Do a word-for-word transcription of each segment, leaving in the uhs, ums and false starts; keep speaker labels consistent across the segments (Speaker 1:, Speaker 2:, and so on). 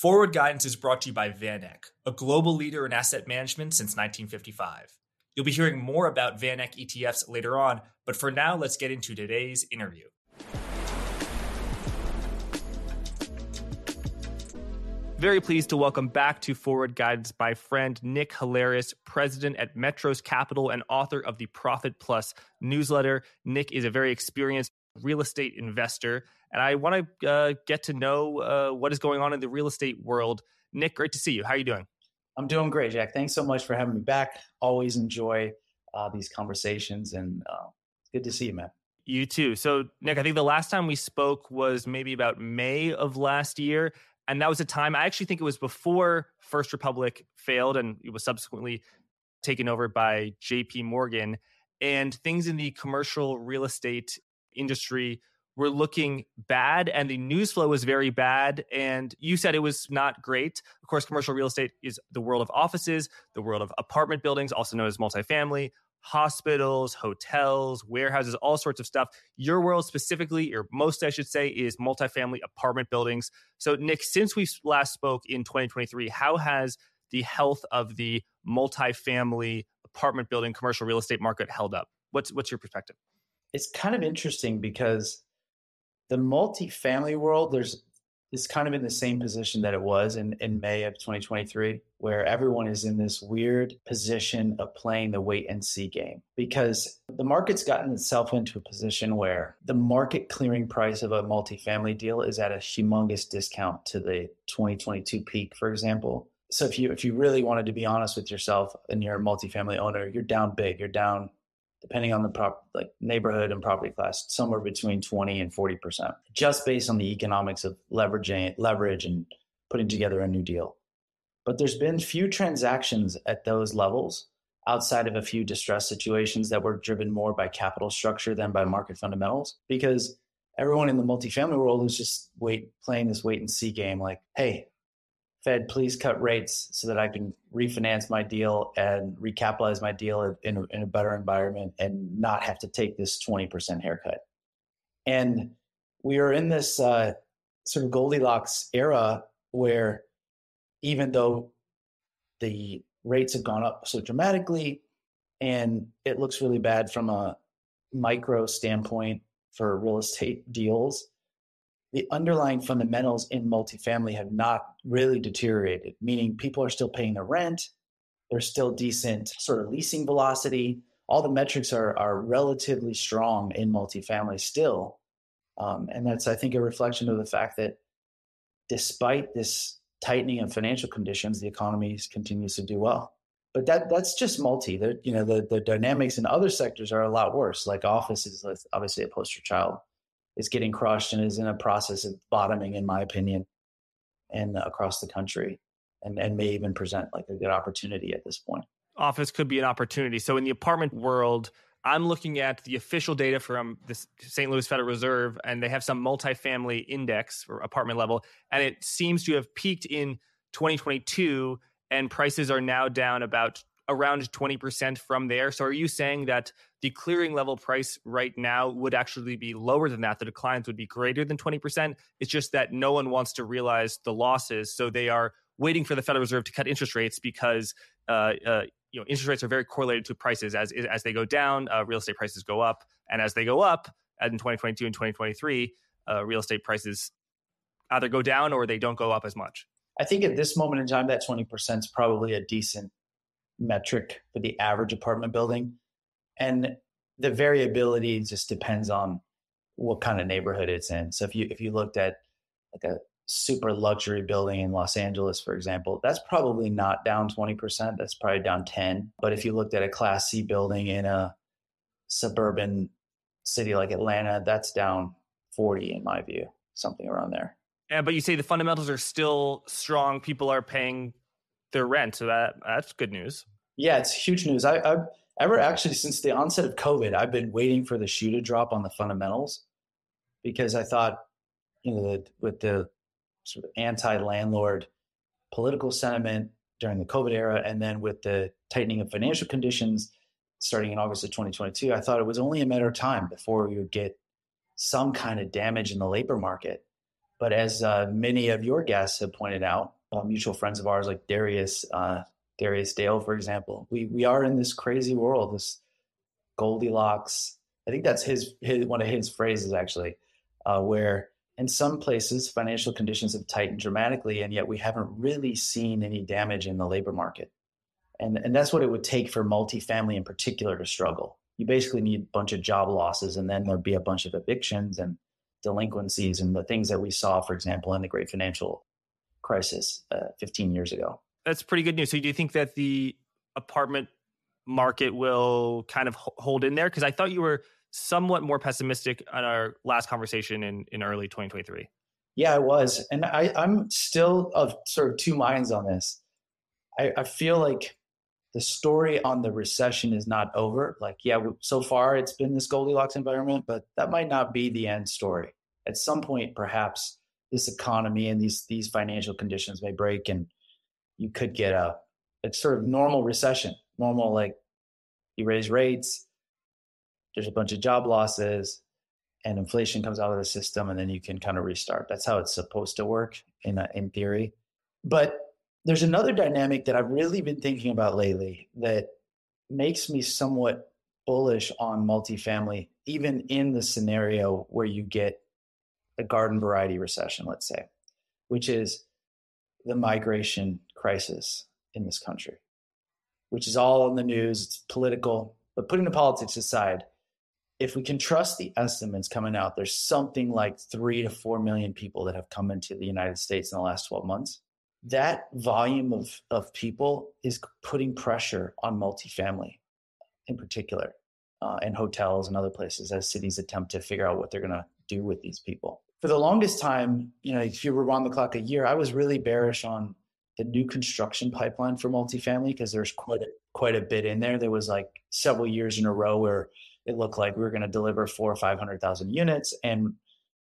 Speaker 1: Forward Guidance is brought to you by VanEck, a global leader in asset management since nineteen fifty-five. You'll be hearing more about VanEck E T Fs later on, but for now, let's get into today's interview. Very pleased to welcome back to Forward Guidance my friend Nick Halaris, president at Metros Capital and author of the Profit Plus newsletter. Nick is a very experienced real estate investor, and I want to uh, get to know uh, what is going on in the real estate world. Nick, great to see you. How are you doing?
Speaker 2: I'm doing great, Jack. Thanks so much for having me back. Always enjoy uh, these conversations, and uh, it's good to see you, man.
Speaker 1: You too. So, Nick, I think the last time we spoke was maybe about May of last year. And that was a time, I actually think it was before First Republic failed and it was subsequently taken over by J P Morgan. And things in the commercial real estate industry were looking bad and the news flow was very bad. And you said it was not great. Of course, commercial real estate is the world of offices, the world of apartment buildings, also known as multifamily, hospitals, hotels, warehouses, all sorts of stuff. Your world specifically, or most I should say, is multifamily apartment buildings. So Nick, since we last spoke in twenty twenty-three, how has the health of the multifamily apartment building commercial real estate market held up? What's what's your perspective?
Speaker 2: It's kind of interesting because the multifamily world, there's is kind of in the same position that it was in, in May of twenty twenty-three, where everyone is in this weird position of playing the wait and see game, because the market's gotten itself into a position where the market clearing price of a multifamily deal is at a humongous discount to the twenty twenty-two peak, for example. So if you if you really wanted to be honest with yourself and you're a multifamily owner, you're down big. You're down, depending on the prop, like neighborhood and property class, somewhere between twenty and forty percent, just based on the economics of leveraging leverage and putting together a new deal. But there's been few transactions at those levels outside of a few distressed situations that were driven more by capital structure than by market fundamentals, because everyone in the multifamily world is just wait, playing this wait and see game. Like, hey, Fed, please cut rates so that I can refinance my deal and recapitalize my deal in a, in a better environment and not have to take this twenty percent haircut. And we are in this uh, sort of Goldilocks era where even though the rates have gone up so dramatically and it looks really bad from a micro standpoint for real estate deals, the underlying fundamentals in multifamily have not really deteriorated, meaning people are still paying their rent. There's still decent sort of leasing velocity. All the metrics are, are relatively strong in multifamily still. Um, and that's, I think, a reflection of the fact that despite this tightening of financial conditions, the economy continues to do well. But that that's just multi. The, you know, the, the dynamics in other sectors are a lot worse, like office is obviously a poster child. Is getting crushed and is in a process of bottoming, in my opinion, and across the country, and, and may even present like a good opportunity at this point.
Speaker 1: Office could be an opportunity. So in the apartment world, I'm looking at the official data from the Saint Louis Federal Reserve, and they have some multifamily index for apartment level, and it seems to have peaked in twenty twenty-two, and prices are now down about around twenty percent from there. So are you saying that the clearing level price right now would actually be lower than that? The declines would be greater than twenty percent. It's just that no one wants to realize the losses. So they are waiting for the Federal Reserve to cut interest rates because uh, uh, you know interest rates are very correlated to prices. As as they go down, uh, real estate prices go up. And as they go up, as in twenty twenty-two and twenty twenty-three, uh, real estate prices either go down or they don't go up as much.
Speaker 2: I think at this moment in time, that twenty percent is probably a decent metric for the average apartment building. And the variability just depends on what kind of neighborhood it's in. So if you if you looked at like a super luxury building in Los Angeles, for example, that's probably not down twenty percent. That's probably down ten. But if you looked at a Class C building in a suburban city like Atlanta, that's down forty in my view, something around there.
Speaker 1: Yeah, but you say the fundamentals are still strong. People are paying their rent. So that that's good news.
Speaker 2: Yeah, it's huge news. I, I've ever actually, since the onset of COVID, I've been waiting for the shoe to drop on the fundamentals, because I thought, you know, the, with the sort of anti-landlord political sentiment during the COVID era, and then with the tightening of financial conditions starting in August of twenty twenty-two, I thought it was only a matter of time before we would get some kind of damage in the labor market. But as uh, many of your guests have pointed out, uh, mutual friends of ours like Darius, uh, Darius Dale, for example, we we are in this crazy world, this Goldilocks. I think that's his, his one of his phrases actually, uh, where in some places financial conditions have tightened dramatically, and yet we haven't really seen any damage in the labor market. And and that's what it would take for multifamily in particular to struggle. You basically need a bunch of job losses, and then there'd be a bunch of evictions and delinquencies and the things that we saw, for example, in the great financial crisis uh, fifteen years ago.
Speaker 1: That's pretty good news. So do you think that the apartment market will kind of hold in there? Because I thought you were somewhat more pessimistic on our last conversation in, in early twenty twenty-three.
Speaker 2: Yeah, I was. And I, I'm still of sort of two minds on this. I, I feel like the story on the recession is not over. Like, yeah, so far it's been this Goldilocks environment, but that might not be the end story. At some point, perhaps this economy and these these financial conditions may break, and you could get a, a sort of normal recession. Normal, like you raise rates, there's a bunch of job losses, and inflation comes out of the system, and then you can kind of restart. That's how it's supposed to work in a, in theory. But there's another dynamic that I've really been thinking about lately that makes me somewhat bullish on multifamily, even in the scenario where you get a garden variety recession, let's say, which is the migration crisis in this country, which is all in the news. It's political, but putting the politics aside, if we can trust the estimates coming out, there's something like three to four million people that have come into the United States in the last twelve months. That volume of, of people is putting pressure on multifamily in particular, uh, and hotels and other places as cities attempt to figure out what they're going to do with these people. For the longest time, you know, if you were on the clock a year, I was really bearish on the new construction pipeline for multifamily because there's quite a, quite a bit in there. There was like several years in a row where it looked like we were going to deliver four or five hundred thousand units, and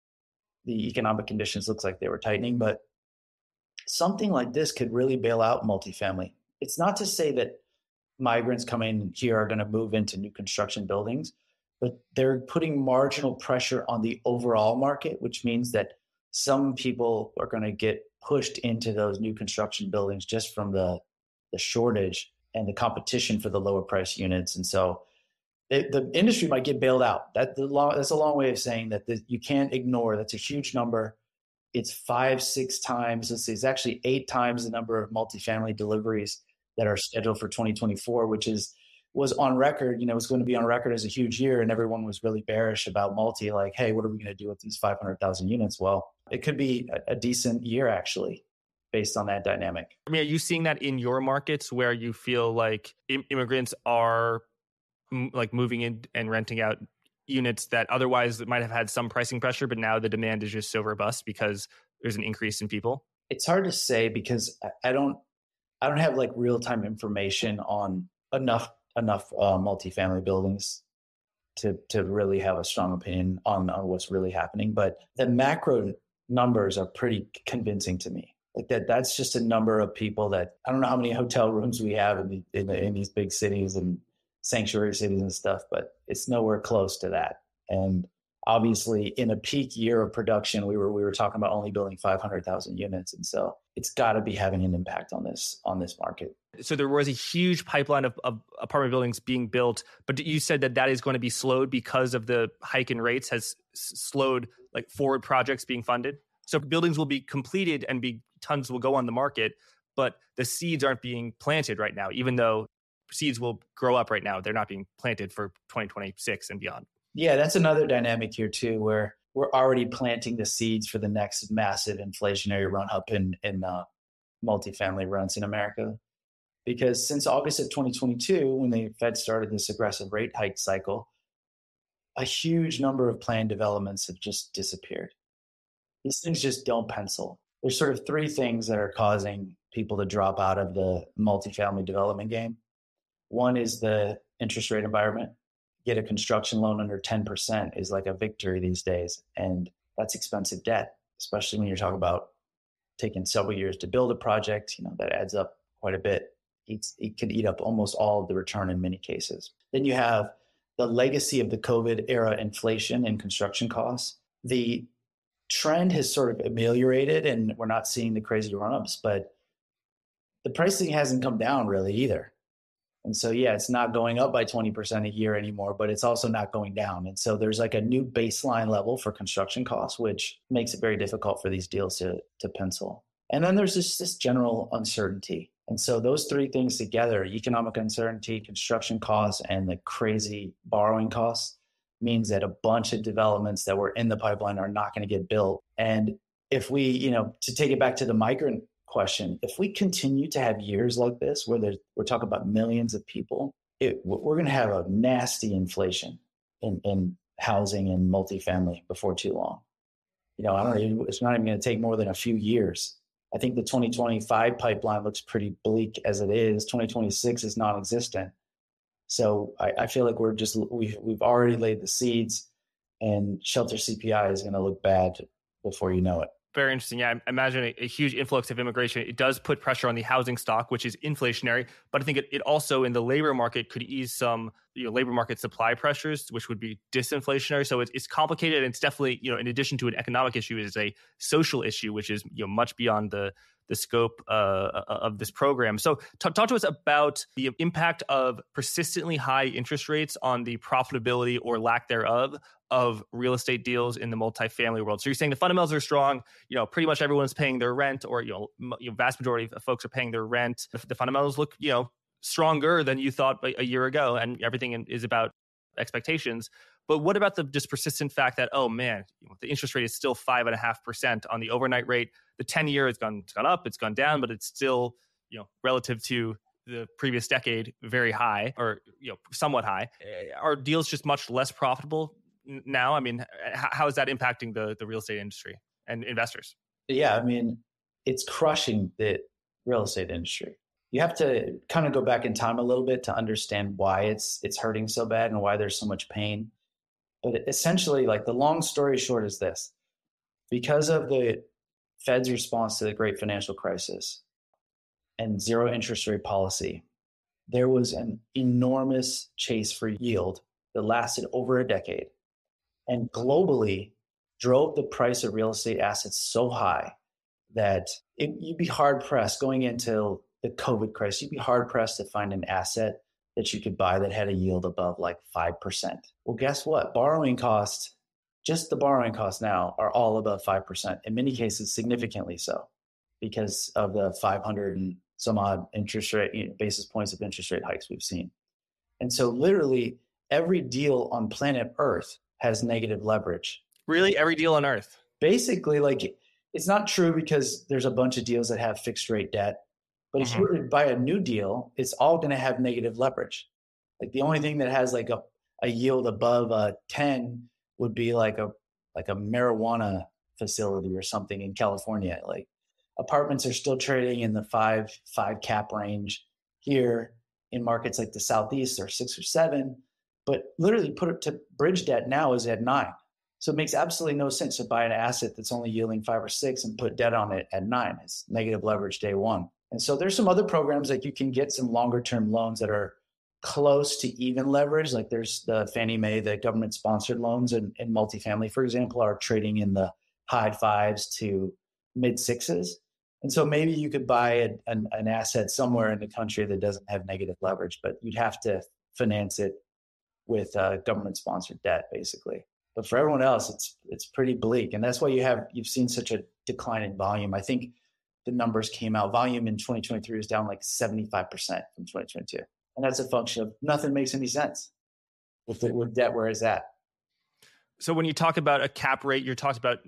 Speaker 2: the economic conditions looks like they were tightening. But something like this could really bail out multifamily. It's not to say that migrants coming here are going to move into new construction buildings, but they're putting marginal pressure on the overall market, which means that some people are going to get pushed into those new construction buildings just from the, the shortage and the competition for the lower price units. And so it, the industry might get bailed out. That, the long, that's a long way of saying that the, you can't ignore. That's a huge number. It's five, six times, let's see, it's actually eight times the number of multifamily deliveries that are scheduled for twenty twenty-four, which is was on record, you know, it was going to be on record as a huge year, and everyone was really bearish about multi, like, hey, what are we going to do with these five hundred thousand units? Well, it could be a, a decent year, actually, based on that dynamic.
Speaker 1: I mean, are you seeing that in your markets where you feel like im- immigrants are m- like moving in and renting out units that otherwise might have had some pricing pressure, but now the demand is just so robust because there's an increase in people?
Speaker 2: It's hard to say because I don't, I don't have like real time information on enough enough uh, multifamily buildings to to really have a strong opinion on, on what's really happening. But the macro numbers are pretty convincing to me. Like that, that's just a number of people that I don't know how many hotel rooms we have in the, in, the, in these big cities and sanctuary cities and stuff, but it's nowhere close to that. And obviously, in a peak year of production, we were we were talking about only building five hundred thousand units, and so it's got to be having an impact on this on this market.
Speaker 1: So there was a huge pipeline of, of apartment buildings being built, but you said that that is going to be slowed because of the hike in rates has slowed like forward projects being funded. So buildings will be completed and be tons will go on the market, but the seeds aren't being planted right now, even though seeds will grow up right now. They're not being planted for twenty twenty-six and beyond.
Speaker 2: Yeah, that's another dynamic here too, where we're already planting the seeds for the next massive inflationary run up in, in uh, multifamily rents in America. Because since August of twenty twenty-two, when the Fed started this aggressive rate hike cycle, a huge number of planned developments have just disappeared. These things just don't pencil. There's sort of three things that are causing people to drop out of the multifamily development game. One is the interest rate environment. Get a construction loan under ten percent is like a victory these days. And that's expensive debt, especially when you're talking about taking several years to build a project. You know, that adds up quite a bit. It's, it can eat up almost all of the return in many cases. Then you have the legacy of the COVID era inflation and construction costs. The trend has sort of ameliorated and we're not seeing the crazy run-ups, but the pricing hasn't come down really either. And so, yeah, it's not going up by twenty percent a year anymore, but it's also not going down. And so there's like a new baseline level for construction costs, which makes it very difficult for these deals to, to pencil. And then there's just this general uncertainty. And so those three things together, economic uncertainty, construction costs, and the crazy borrowing costs, means that a bunch of developments that were in the pipeline are not going to get built. And if we, you know, to take it back to the migrant question, if we continue to have years like this where there's, we're talking about millions of people, it, we're going to have a nasty inflation in, in housing and multifamily before too long. You know, I don't know, it's not even going to take more than a few years. I think the twenty twenty-five pipeline looks pretty bleak as it is. twenty twenty-six is non-existent. So I, I feel like we're just, we've, we've already laid the seeds, and shelter C P I is going to look bad before you know it.
Speaker 1: Very interesting. Yeah, I imagine a, a huge influx of immigration. It does put pressure on the housing stock, which is inflationary. But I think it, it also in the labor market could ease some, you know, labor market supply pressures, which would be disinflationary. So it's, it's complicated. And it's definitely, you know, in addition to an economic issue, it is a social issue, which is, you know, much beyond the the scope uh, of this program. So talk, talk to us about the impact of persistently high interest rates on the profitability or lack thereof of real estate deals in the multifamily world. So you're saying the fundamentals are strong, you know, pretty much everyone's paying their rent, or, you know, m- you know vast majority of folks are paying their rent. The fundamentals look, you know, stronger than you thought a year ago, and everything is about expectations. But what about the just persistent fact that, oh man, you know, the interest rate is still five and a half percent on the overnight rate. The ten year has gone, it's gone up, it's gone down, but it's still, you know, relative to the previous decade, very high, or, you know, somewhat high. Are deals just much less profitable now? I mean, how is that impacting the, the real estate industry and investors?
Speaker 2: Yeah, I mean, it's crushing the real estate industry. You have to kind of go back in time a little bit to understand why it's it's hurting so bad and why there's so much pain. But essentially, like, the long story short is this: because of the Fed's response to the great financial crisis and zero interest rate policy, there was an enormous chase for yield that lasted over a decade, and globally drove the price of real estate assets so high that it, you'd be hard pressed going into the COVID crisis. You'd be hard pressed to find an asset that you could buy that had a yield above like five percent. Well, guess what? Borrowing costs, just the borrowing costs now, are all above five percent. In many cases, significantly so, because of the five hundred and some odd interest rate, you know, basis points of interest rate hikes we've seen. And so literally every deal on planet Earth has negative leverage.
Speaker 1: Really? Every deal on Earth?
Speaker 2: Basically, like, it's not true because there's a bunch of deals that have fixed rate debt. But if mm-hmm. you were to buy a new deal, it's all going to have negative leverage. Like, the only thing that has like a, a yield above a ten would be like a like a marijuana facility or something in California. Like, apartments are still trading in the five five cap range here. In markets like the Southeast, or six or seven. But literally, put it to bridge debt now is at nine. So it makes absolutely no sense to buy an asset that's only yielding five or six and put debt on it at nine. It's negative leverage day one. And so there's some other programs that you can get some longer term loans that are close to even leverage. Like, there's the Fannie Mae, the government sponsored loans in, in multifamily, for example, are trading in the high fives to mid sixes. And so maybe you could buy a, an, an asset somewhere in the country that doesn't have negative leverage, but you'd have to finance it with uh, government sponsored debt, basically. But for everyone else, it's it's pretty bleak. And that's why you have you've seen such a decline in volume. I think the numbers came out. Volume in twenty twenty-three was down like seventy-five percent from twenty twenty-two. And that's a function of nothing makes any sense with, the, with debt where it's at.
Speaker 1: So when you talk about a cap rate, you're talking about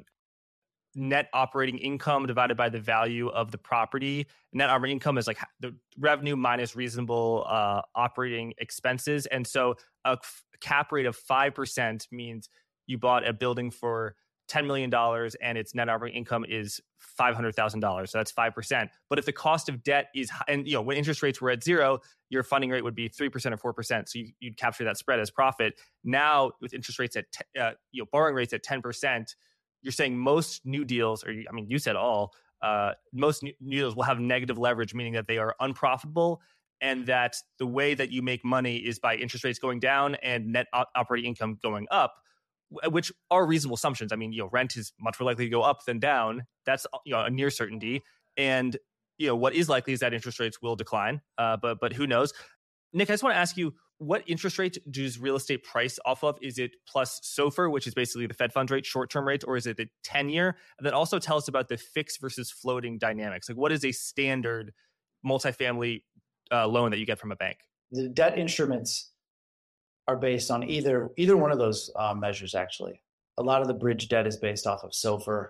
Speaker 1: net operating income divided by the value of the property. Net operating income is like the revenue minus reasonable uh, operating expenses. And so a f- cap rate of five percent means you bought a building for ten million dollars and its net operating income is five hundred thousand dollars. So that's five percent. But if the cost of debt is, and you know, when interest rates were at zero, your funding rate would be three percent or four percent. So you, you'd capture that spread as profit. Now with interest rates at, t- uh, you know, borrowing rates at ten percent, you're saying most new deals, or I mean, you said all, uh, most new deals will have negative leverage, meaning that they are unprofitable, and that the way that you make money is by interest rates going down and net op- operating income going up, which are reasonable assumptions. I mean, you know, rent is much more likely to go up than down. That's, you know, a near certainty. And, you know, what is likely is that interest rates will decline. Uh, but but who knows? Nick, I just want to ask you, what interest rate does real estate price off of? Is it plus SOFR, which is basically the Fed funds rate, short-term rate, or is it the ten-year? And then also tell us about the fixed versus floating dynamics. Like, what is a standard multifamily uh, loan that you get from a bank?
Speaker 2: The debt instruments are based on either either one of those uh, measures, actually. A lot of the bridge debt is based off of SOFR.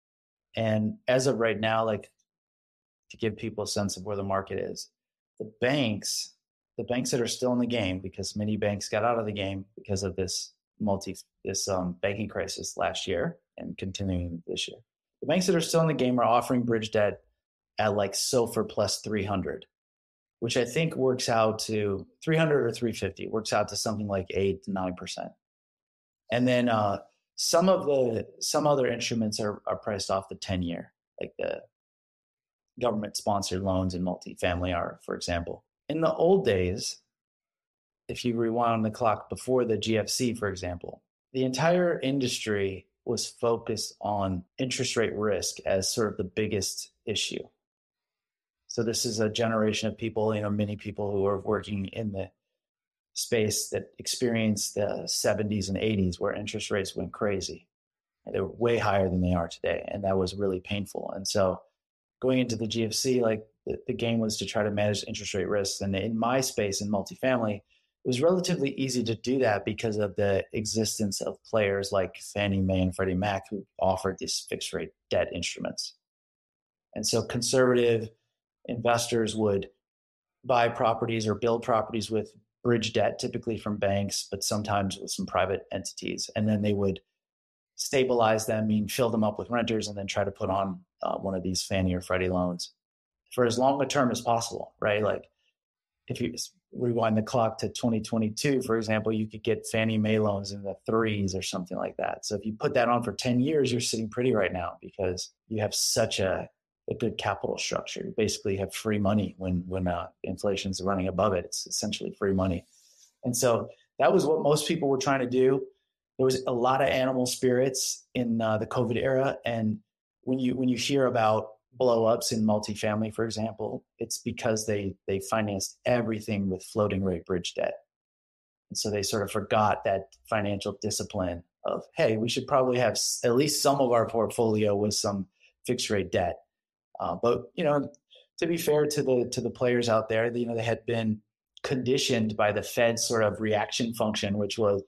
Speaker 2: And as of right now, like, to give people a sense of where the market is, the banks, the banks that are still in the game, because many banks got out of the game because of this multi this um, banking crisis last year and continuing this year. The banks that are still in the game are offering bridge debt at like SOFR plus three hundred, which I think works out to three hundred or three fifty, works out to something like eight to nine percent. And then uh, some of the some other instruments are are priced off the ten year, like the government sponsored loans in multifamily are, for example. In the old days, if you rewind the clock before the G F C, for example, the entire industry was focused on interest rate risk as sort of the biggest issue. So this is a generation of people, you know, many people who are working in the space that experienced the seventies and eighties where interest rates went crazy. They were way higher than they are today. And that was really painful. And so going into the G F C, like the, the game was to try to manage interest rate risks. And in my space in multifamily, it was relatively easy to do that because of the existence of players like Fannie Mae and Freddie Mac who offered these fixed rate debt instruments. And so conservative investors would buy properties or build properties with bridge debt, typically from banks, but sometimes with some private entities. And then they would stabilize them, mean fill them up with renters, and then try to put on uh, one of these Fannie or Freddie loans for as long a term as possible, right? Like if you rewind the clock to twenty twenty-two, for example, you could get Fannie Mae loans in the threes or something like that. So if you put that on for ten years, you're sitting pretty right now because you have such a, a good capital structure. You basically have free money when, when uh, inflation's running above it. It's essentially free money. And so that was what most people were trying to do. There was a lot of animal spirits in uh, the COVID era. And when you when you hear about blow-ups in multifamily, for example, it's because they they financed everything with floating rate bridge debt. And so they sort of forgot that financial discipline of, hey, we should probably have at least some of our portfolio with some fixed rate debt. Uh, but, you know, to be fair to the to the players out there, you know, they had been conditioned by the Fed's sort of reaction function, which was,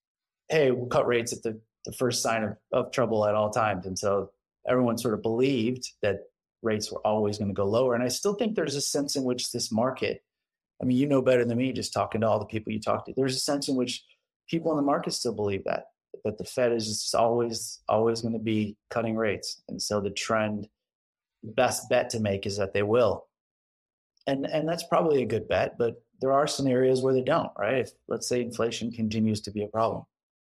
Speaker 2: hey, we'll cut rates at the, the first sign of, of trouble at all times. And so everyone sort of believed that rates were always going to go lower. And I still think there's a sense in which this market, I mean, you know better than me, just talking to all the people you talk to, there's a sense in which people in the market still believe that, that the Fed is just always, always going to be cutting rates. And so the trend, the best bet to make is that they will. And, and that's probably a good bet, but there are scenarios where they don't, right? If, let's say inflation continues to be a problem,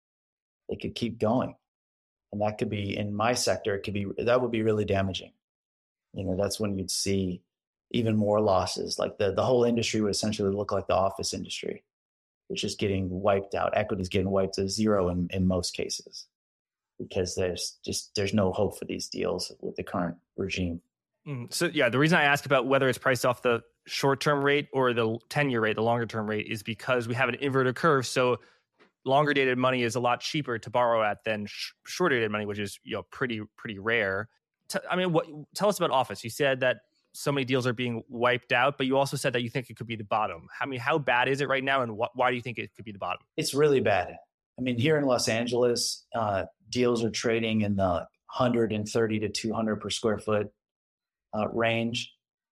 Speaker 2: they could keep going. And that could be, in my sector, it could be, that would be really damaging. You know, that's when you'd see even more losses. Like the, the whole industry would essentially look like the office industry, which is getting wiped out. Equity's getting wiped to zero in, in most cases, because there's just, there's no hope for these deals with the current regime.
Speaker 1: Mm, so yeah, the reason I ask about whether it's priced off the short-term rate or the ten-year rate, the longer-term rate, is because we have an inverted curve. So longer dated money is a lot cheaper to borrow at than sh- shorter dated money, which is, you know, pretty pretty rare. T- I mean, what? Tell us about office. You said that so many deals are being wiped out, but you also said that you think it could be the bottom. I mean, how bad is it right now, and wh- why do you think it could be the bottom?
Speaker 2: It's really bad. I mean, here in Los Angeles, uh, deals are trading in the one hundred thirty to two hundred per square foot uh, range.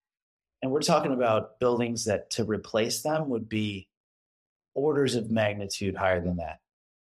Speaker 2: And we're talking about buildings that to replace them would be orders of magnitude higher than that,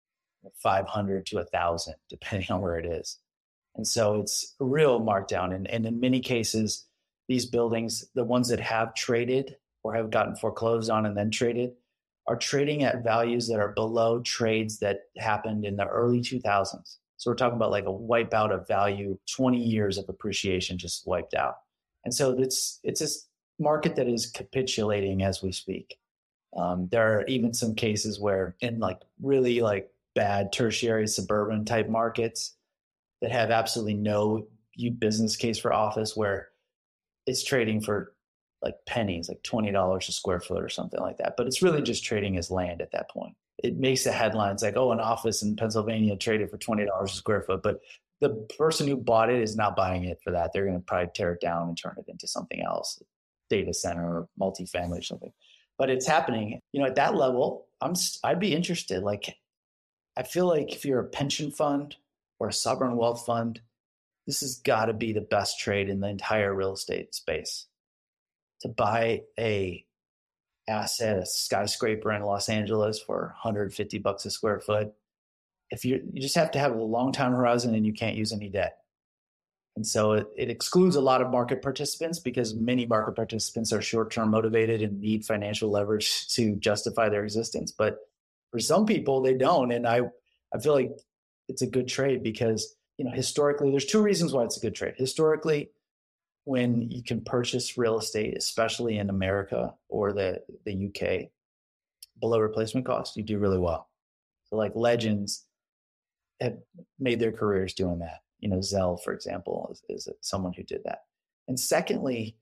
Speaker 2: five hundred to one thousand, depending on where it is. And so it's a real markdown. And, and in many cases, these buildings, the ones that have traded or have gotten foreclosed on and then traded, are trading at values that are below trades that happened in the early two thousands. So we're talking about like a wipeout of value, twenty years of appreciation just wiped out. And so it's it's this market that is capitulating as we speak. Um, there are even some cases where in like really like bad tertiary suburban type markets that have absolutely no business case for office, where it's trading for like pennies, like twenty dollars a square foot or something like that. But it's really just trading as land at that point. It makes the headlines like, oh, an office in Pennsylvania traded for twenty dollars a square foot. But the person who bought it is not buying it for that. They're going to probably tear it down and turn it into something else, data center or multifamily or something. But it's happening, you know, at that level. I'm, I'd be interested. Like, I feel like if you're a pension fund or a sovereign wealth fund, this has got to be the best trade in the entire real estate space. To buy a asset, a skyscraper in Los Angeles for one hundred fifty bucks a square foot. If you you just have to have a long time horizon and you can't use any debt. And so it, it excludes a lot of market participants, because many market participants are short-term motivated and need financial leverage to justify their existence. But for some people, they don't. And I, I feel like it's a good trade because, you know, historically, there's two reasons why it's a good trade. Historically, when you can purchase real estate, especially in America or the, the U K, below replacement cost, you do really well. So like legends have made their careers doing that. You know, Zell, for example, is, is someone who did that. And secondly,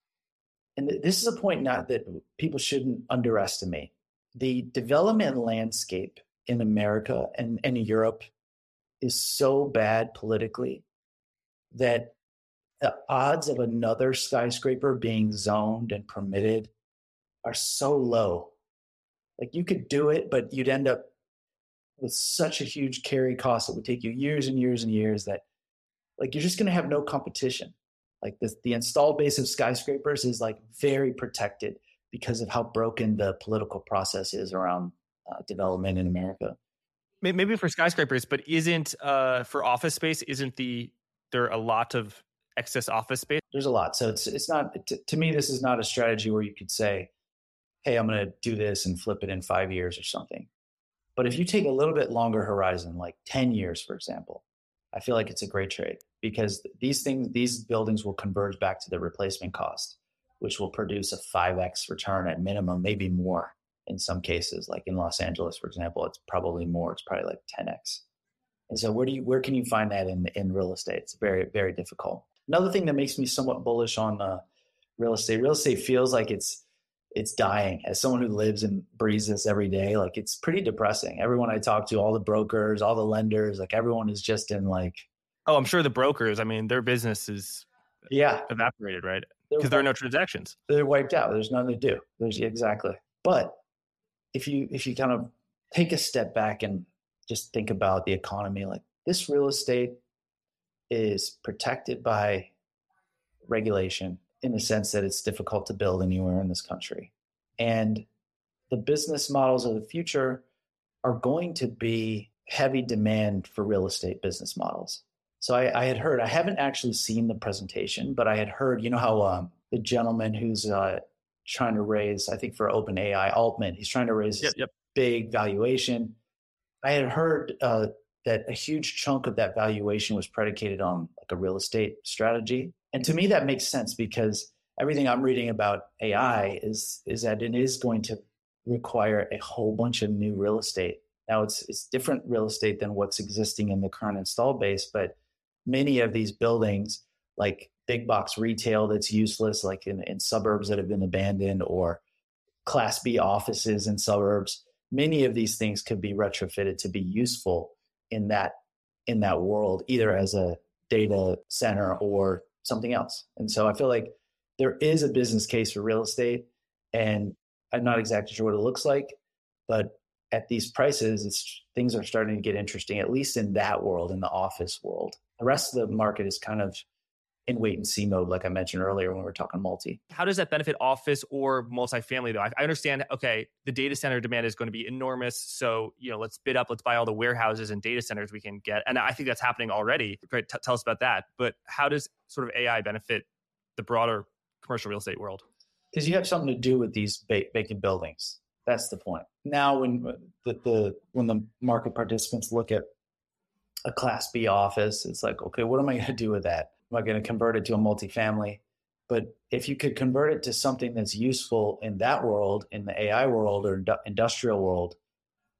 Speaker 2: and this is a point not that people shouldn't underestimate, the development landscape in America and, and Europe is so bad politically that the odds of another skyscraper being zoned and permitted are so low. Like, you could do it, but you'd end up with such a huge carry cost. It would take you years and years and years that, like, you're just going to have no competition. Like, this, the installed base of skyscrapers is like very protected because of how broken the political process is around uh, development in America.
Speaker 1: Maybe for skyscrapers, but isn't uh, for office space, isn't the there a lot of excess office space?
Speaker 2: There's a lot. So it's it's not, to, to me, this is not a strategy where you could say, hey, I'm going to do this and flip it in five years or something. But if you take a little bit longer horizon, like ten years, for example, I feel like it's a great trade, because these things, these buildings will converge back to the replacement cost, which will produce a five X return at minimum, maybe more in some cases. Like in Los Angeles, for example, it's probably more. It's probably like ten X. And so where do you, where can you find that in, in real estate? It's very, very difficult. Another thing that makes me somewhat bullish on uh, real estate, real estate feels like it's, it's dying. As someone who lives and breathes this every day, like, it's pretty depressing. Everyone I talk to, all the brokers, all the lenders, like, everyone is just in like,
Speaker 1: oh, I'm sure the brokers, I mean, their business is
Speaker 2: yeah,
Speaker 1: evaporated, right? Because there are no transactions.
Speaker 2: They're wiped out. There's nothing to do. There's exactly. But if you, if you kind of take a step back and just think about the economy, like, this real estate is protected by regulation in the sense that it's difficult to build anywhere in this country. And the business models of the future are going to be heavy demand for real estate business models. So I, I had heard, I haven't actually seen the presentation, but I had heard, you know how um, the gentleman who's uh, trying to raise, I think for OpenAI, Altman, he's trying to raise
Speaker 1: yep, yep.
Speaker 2: big valuation. I had heard uh, that a huge chunk of that valuation was predicated on like a real estate strategy. And to me, that makes sense, because everything I'm reading about A I is, is that it is going to require a whole bunch of new real estate. Now, it's it's different real estate than what's existing in the current install base, but many of these buildings, like big box retail that's useless, like in, in suburbs that have been abandoned, or Class B offices in suburbs, many of these things could be retrofitted to be useful in that in that world, either as a data center or something else. And so I feel like there is a business case for real estate, and I'm not exactly sure what it looks like, but at these prices, it's, things are starting to get interesting, at least in that world, in the office world. The rest of the market is kind of in wait and see mode, like I mentioned earlier when we were talking multi.
Speaker 1: How does that benefit office or multifamily, though? I, I understand, okay, the data center demand is going to be enormous. So, you know, let's bid up, let's buy all the warehouses and data centers we can get. And I think that's happening already. Great, t- tell us about that. But how does sort of A I benefit the broader commercial real estate world?
Speaker 2: Because you have something to do with these ba- vacant buildings. That's the point. Now, when the, the when the market participants look at a Class B office, it's like, okay, what am I going to do with that? Am I going to convert it to a multifamily? But if you could convert it to something that's useful in that world, in the A I world or industrial world,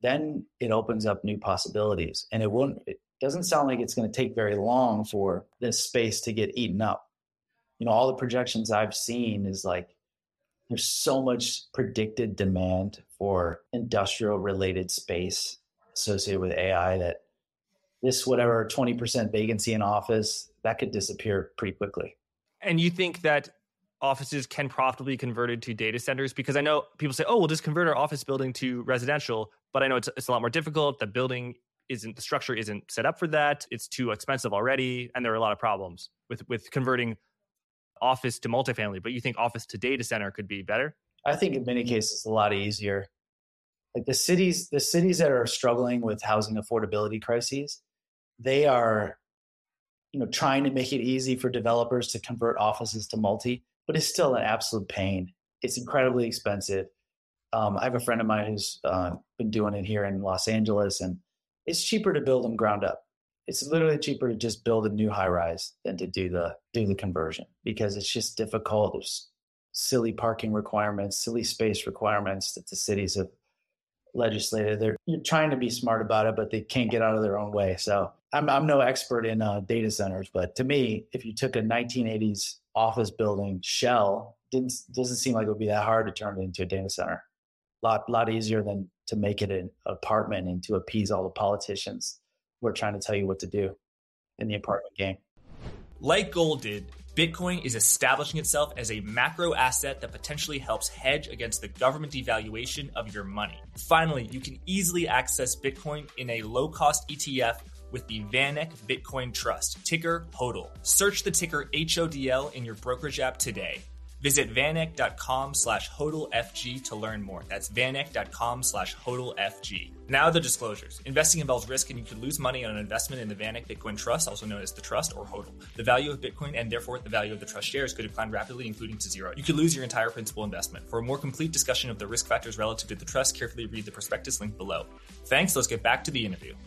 Speaker 2: then it opens up new possibilities. And it won't, it doesn't sound like it's going to take very long for this space to get eaten up. You know, all the projections I've seen is like, there's so much predicted demand for industrial related space associated with A I that this, whatever twenty percent vacancy in office, that could disappear pretty quickly.
Speaker 1: And you think that offices can profitably be converted to data centers? Because I know people say, oh, we'll just convert our office building to residential, but I know it's, it's a lot more difficult. The building isn't, the structure isn't set up for that. It's too expensive already. And there are a lot of problems with, with converting office to multifamily. But you think office to data center could be better?
Speaker 2: I think in many cases it's a lot easier. Like the cities, the cities that are struggling with housing affordability crises, they are, you know, trying to make it easy for developers to convert offices to multi, but it's still an absolute pain. It's incredibly expensive. Um, I have a friend of mine who's uh, been doing it here in Los Angeles, and it's cheaper to build them ground up. It's literally cheaper to just build a new high rise than to do the do the conversion, because it's just difficult. There's silly parking requirements, silly space requirements that the cities have legislated. They're you're trying to be smart about it, but they can't get out of their own way. So I'm I'm no expert in uh, data centers, but to me, if you took a nineteen eighties office building shell, didn't doesn't seem like it would be that hard to turn it into a data center. Lot lot easier than to make it an apartment and to appease all the politicians who are trying to tell you what to do in the apartment game.
Speaker 3: Like gold did, Bitcoin is establishing itself as a macro asset that potentially helps hedge against the government devaluation of your money. Finally, you can easily access Bitcoin in a low-cost E T F with the VanEck Bitcoin Trust, ticker HODL. Search the ticker H O D L in your brokerage app today. Visit vaneck.com slash HODLFG to learn more. That's vaneck.com slash HODLFG. Now the disclosures. Investing involves risk and you could lose money on an investment in the VanEck Bitcoin Trust, also known as the Trust or HODL. The value of Bitcoin and therefore the value of the Trust shares could decline rapidly, including to zero. You could lose your entire principal investment. For a more complete discussion of the risk factors relative to the Trust, carefully read the prospectus link below. Thanks. Let's get back to the interview.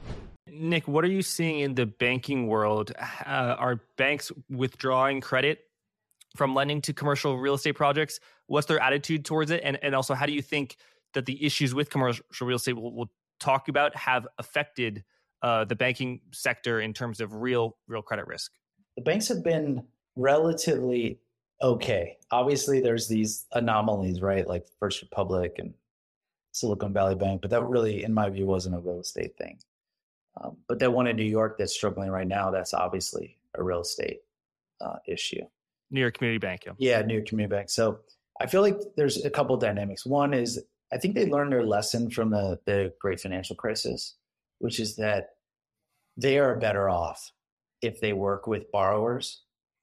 Speaker 1: Nick, what are you seeing in the banking world? Uh, are banks withdrawing credit from lending to commercial real estate projects? What's their attitude towards it? And, and also, how do you think that the issues with commercial real estate we'll, we'll talk about have affected uh, the banking sector in terms of real, real credit risk?
Speaker 2: The banks have been relatively okay. Obviously, there's these anomalies, right? Like First Republic and Silicon Valley Bank, but that really, in my view, wasn't a real estate thing. Um, but that one in New York that's struggling right now, that's obviously a real estate uh, issue.
Speaker 1: New York Community Bank, yeah.
Speaker 2: Yeah, New York Community Bank. So I feel like there's a couple of dynamics. One is I think they learned their lesson from the, the great financial crisis, which is that they are better off if they work with borrowers.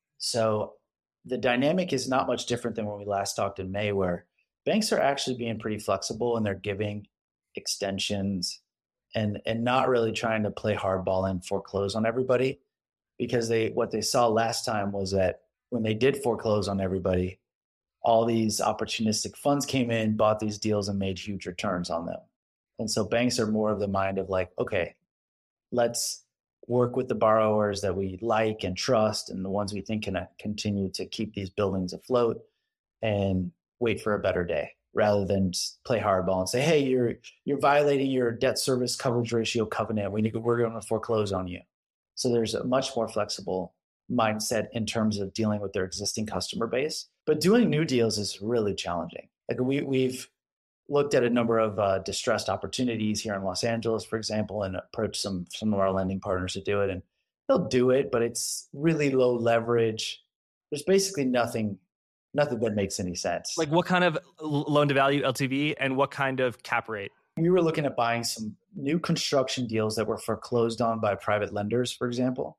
Speaker 2: So the dynamic is not much different than when we last talked in May, where banks are actually being pretty flexible and they're giving extensions and and not really trying to play hardball and foreclose on everybody, because they what they saw last time was that when they did foreclose on everybody, all these opportunistic funds came in, bought these deals, and made huge returns on them. And so banks are more of the mind of like, okay, let's work with the borrowers that we like and trust and the ones we think can continue to keep these buildings afloat and wait for a better day, rather than play hardball and say, hey, you're you're violating your debt service coverage ratio covenant. We need, we're going to foreclose on you. So there's a much more flexible mindset in terms of dealing with their existing customer base. But doing new deals is really challenging. Like we, we've looked at a number of uh, distressed opportunities here in Los Angeles, for example, and approached some, some of our lending partners to do it. And they'll do it, but it's really low leverage. There's basically nothing, nothing that makes any sense.
Speaker 1: Like what kind of loan to value, L T V, and what kind of cap rate?
Speaker 2: We were looking at buying some new construction deals that were foreclosed on by private lenders, for example.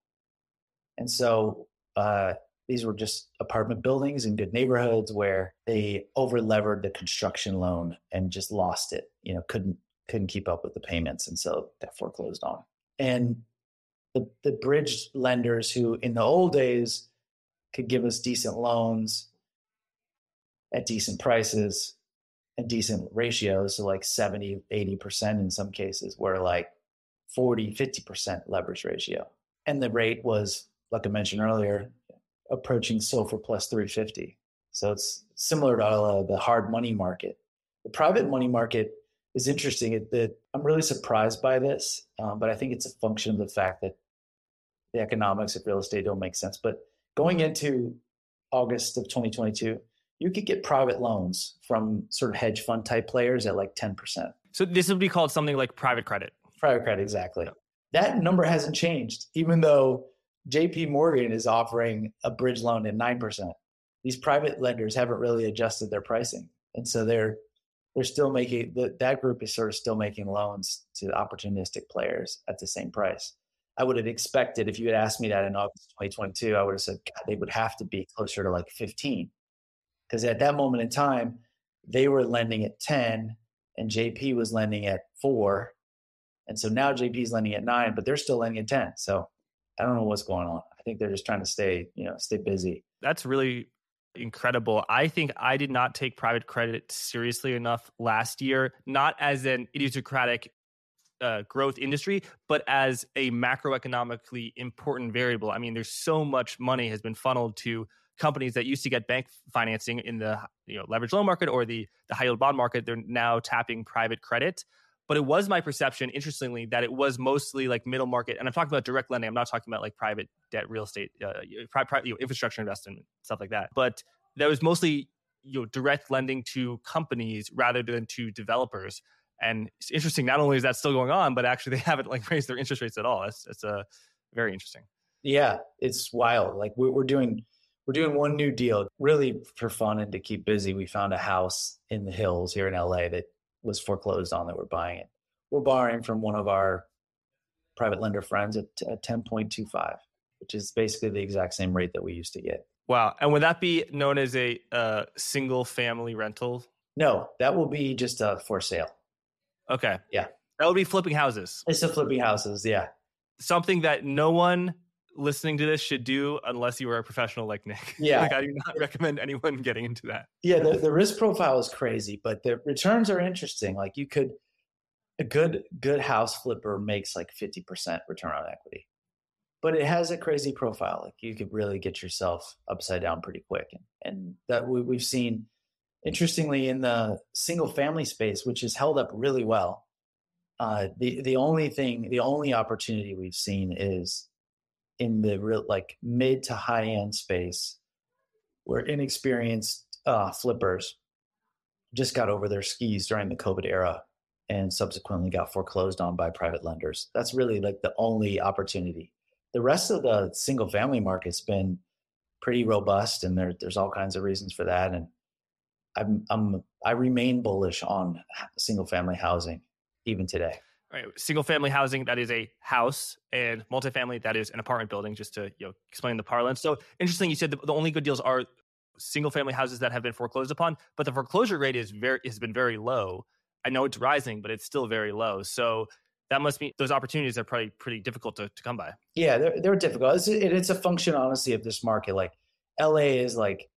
Speaker 2: And so uh, these were just apartment buildings in good neighborhoods where they over-levered the construction loan and just lost it. You know, couldn't couldn't keep up with the payments, and so that foreclosed on. And the the bridge lenders who, in the old days, could give us decent loans at decent prices and decent ratios, so like seventy, eighty percent in some cases, were like forty, fifty percent leverage ratio, and the rate was, like I mentioned earlier, approaching SOFR plus three fifty. So it's similar to uh, the hard money market. The private money market is interesting. It, that I'm really surprised by this, um, but I think it's a function of the fact that the economics of real estate don't make sense. But going into August of twenty twenty-two, you could get private loans from sort of hedge fund type players at like ten percent.
Speaker 1: So this would be called something like private credit.
Speaker 2: Private credit, exactly.
Speaker 1: Yeah.
Speaker 2: That number hasn't changed, even though J P Morgan is offering a bridge loan at nine percent. These private lenders haven't really adjusted their pricing. And so they're they're still making, the, that group is sort of still making loans to opportunistic players at the same price. I would have expected, if you had asked me that in August twenty twenty-two, I would have said, God, they would have to be closer to like fifteen. Because at that moment in time, they were lending at ten and J P was lending at four. And so now J P is lending at nine, but they're still lending at ten. So I don't know what's going on. I think they're just trying to stay, you know, stay busy.
Speaker 1: That's really incredible. I think I did not take private credit seriously enough last year, not as an idiosyncratic uh, growth industry, but as a macroeconomically important variable. I mean, there's so much money has been funneled to companies that used to get bank financing in the you know leveraged loan market or the the high yield bond market. They're now tapping private credit. But it was my perception, interestingly, that it was mostly like middle market. And I'm talking about direct lending. I'm not talking about like private debt, real estate, uh, private, you know, infrastructure investment, stuff like that. But that was mostly you know direct lending to companies rather than to developers. And it's interesting. Not only is that still going on, but actually they haven't like raised their interest rates at all. It's it's a uh, very interesting.
Speaker 2: Yeah, it's wild. Like we're, we're doing we're doing one new deal really for fun and to keep busy. We found a house in the hills here in L A that was foreclosed on, that we're buying it. We're borrowing from one of our private lender friends at, at ten point two five, which is basically the exact same rate that we used to get.
Speaker 1: Wow. And would that be known as a uh, single family rental?
Speaker 2: No, that will be just uh, for sale.
Speaker 1: Okay.
Speaker 2: Yeah.
Speaker 1: That would be flipping houses.
Speaker 2: It's the flipping houses. Yeah.
Speaker 1: Something that no one listening to this should do unless you are a professional like Nick.
Speaker 2: Yeah.
Speaker 1: Like I do not recommend anyone getting into that.
Speaker 2: Yeah. The, the risk profile is crazy, but the returns are interesting. Like you could, a good, good house flipper makes like fifty percent return on equity, but it has a crazy profile. Like you could really get yourself upside down pretty quick. And, and that we, we've seen, interestingly, in the single family space, which has held up really well. Uh, the, the only thing, the only opportunity we've seen is in the real, like mid to high end space where inexperienced uh, flippers just got over their skis during the COVID era and subsequently got foreclosed on by private lenders. That's really like the only opportunity. The rest of the single family market's been pretty robust, and there, there's all kinds of reasons for that. And I'm, I'm, I remain bullish on single family housing even today.
Speaker 1: All right, single family housing, that is a house, and multifamily, that is an apartment building, just to you know explain the parlance. So interesting, you said the, the only good deals are single family houses that have been foreclosed upon, but the foreclosure rate is very has been very low. I know it's rising, but it's still very low. So that must mean those opportunities are probably pretty difficult to, to come by.
Speaker 2: Yeah, they're, they're difficult. It's, it, it's a function, honestly, of this market. Like L A is like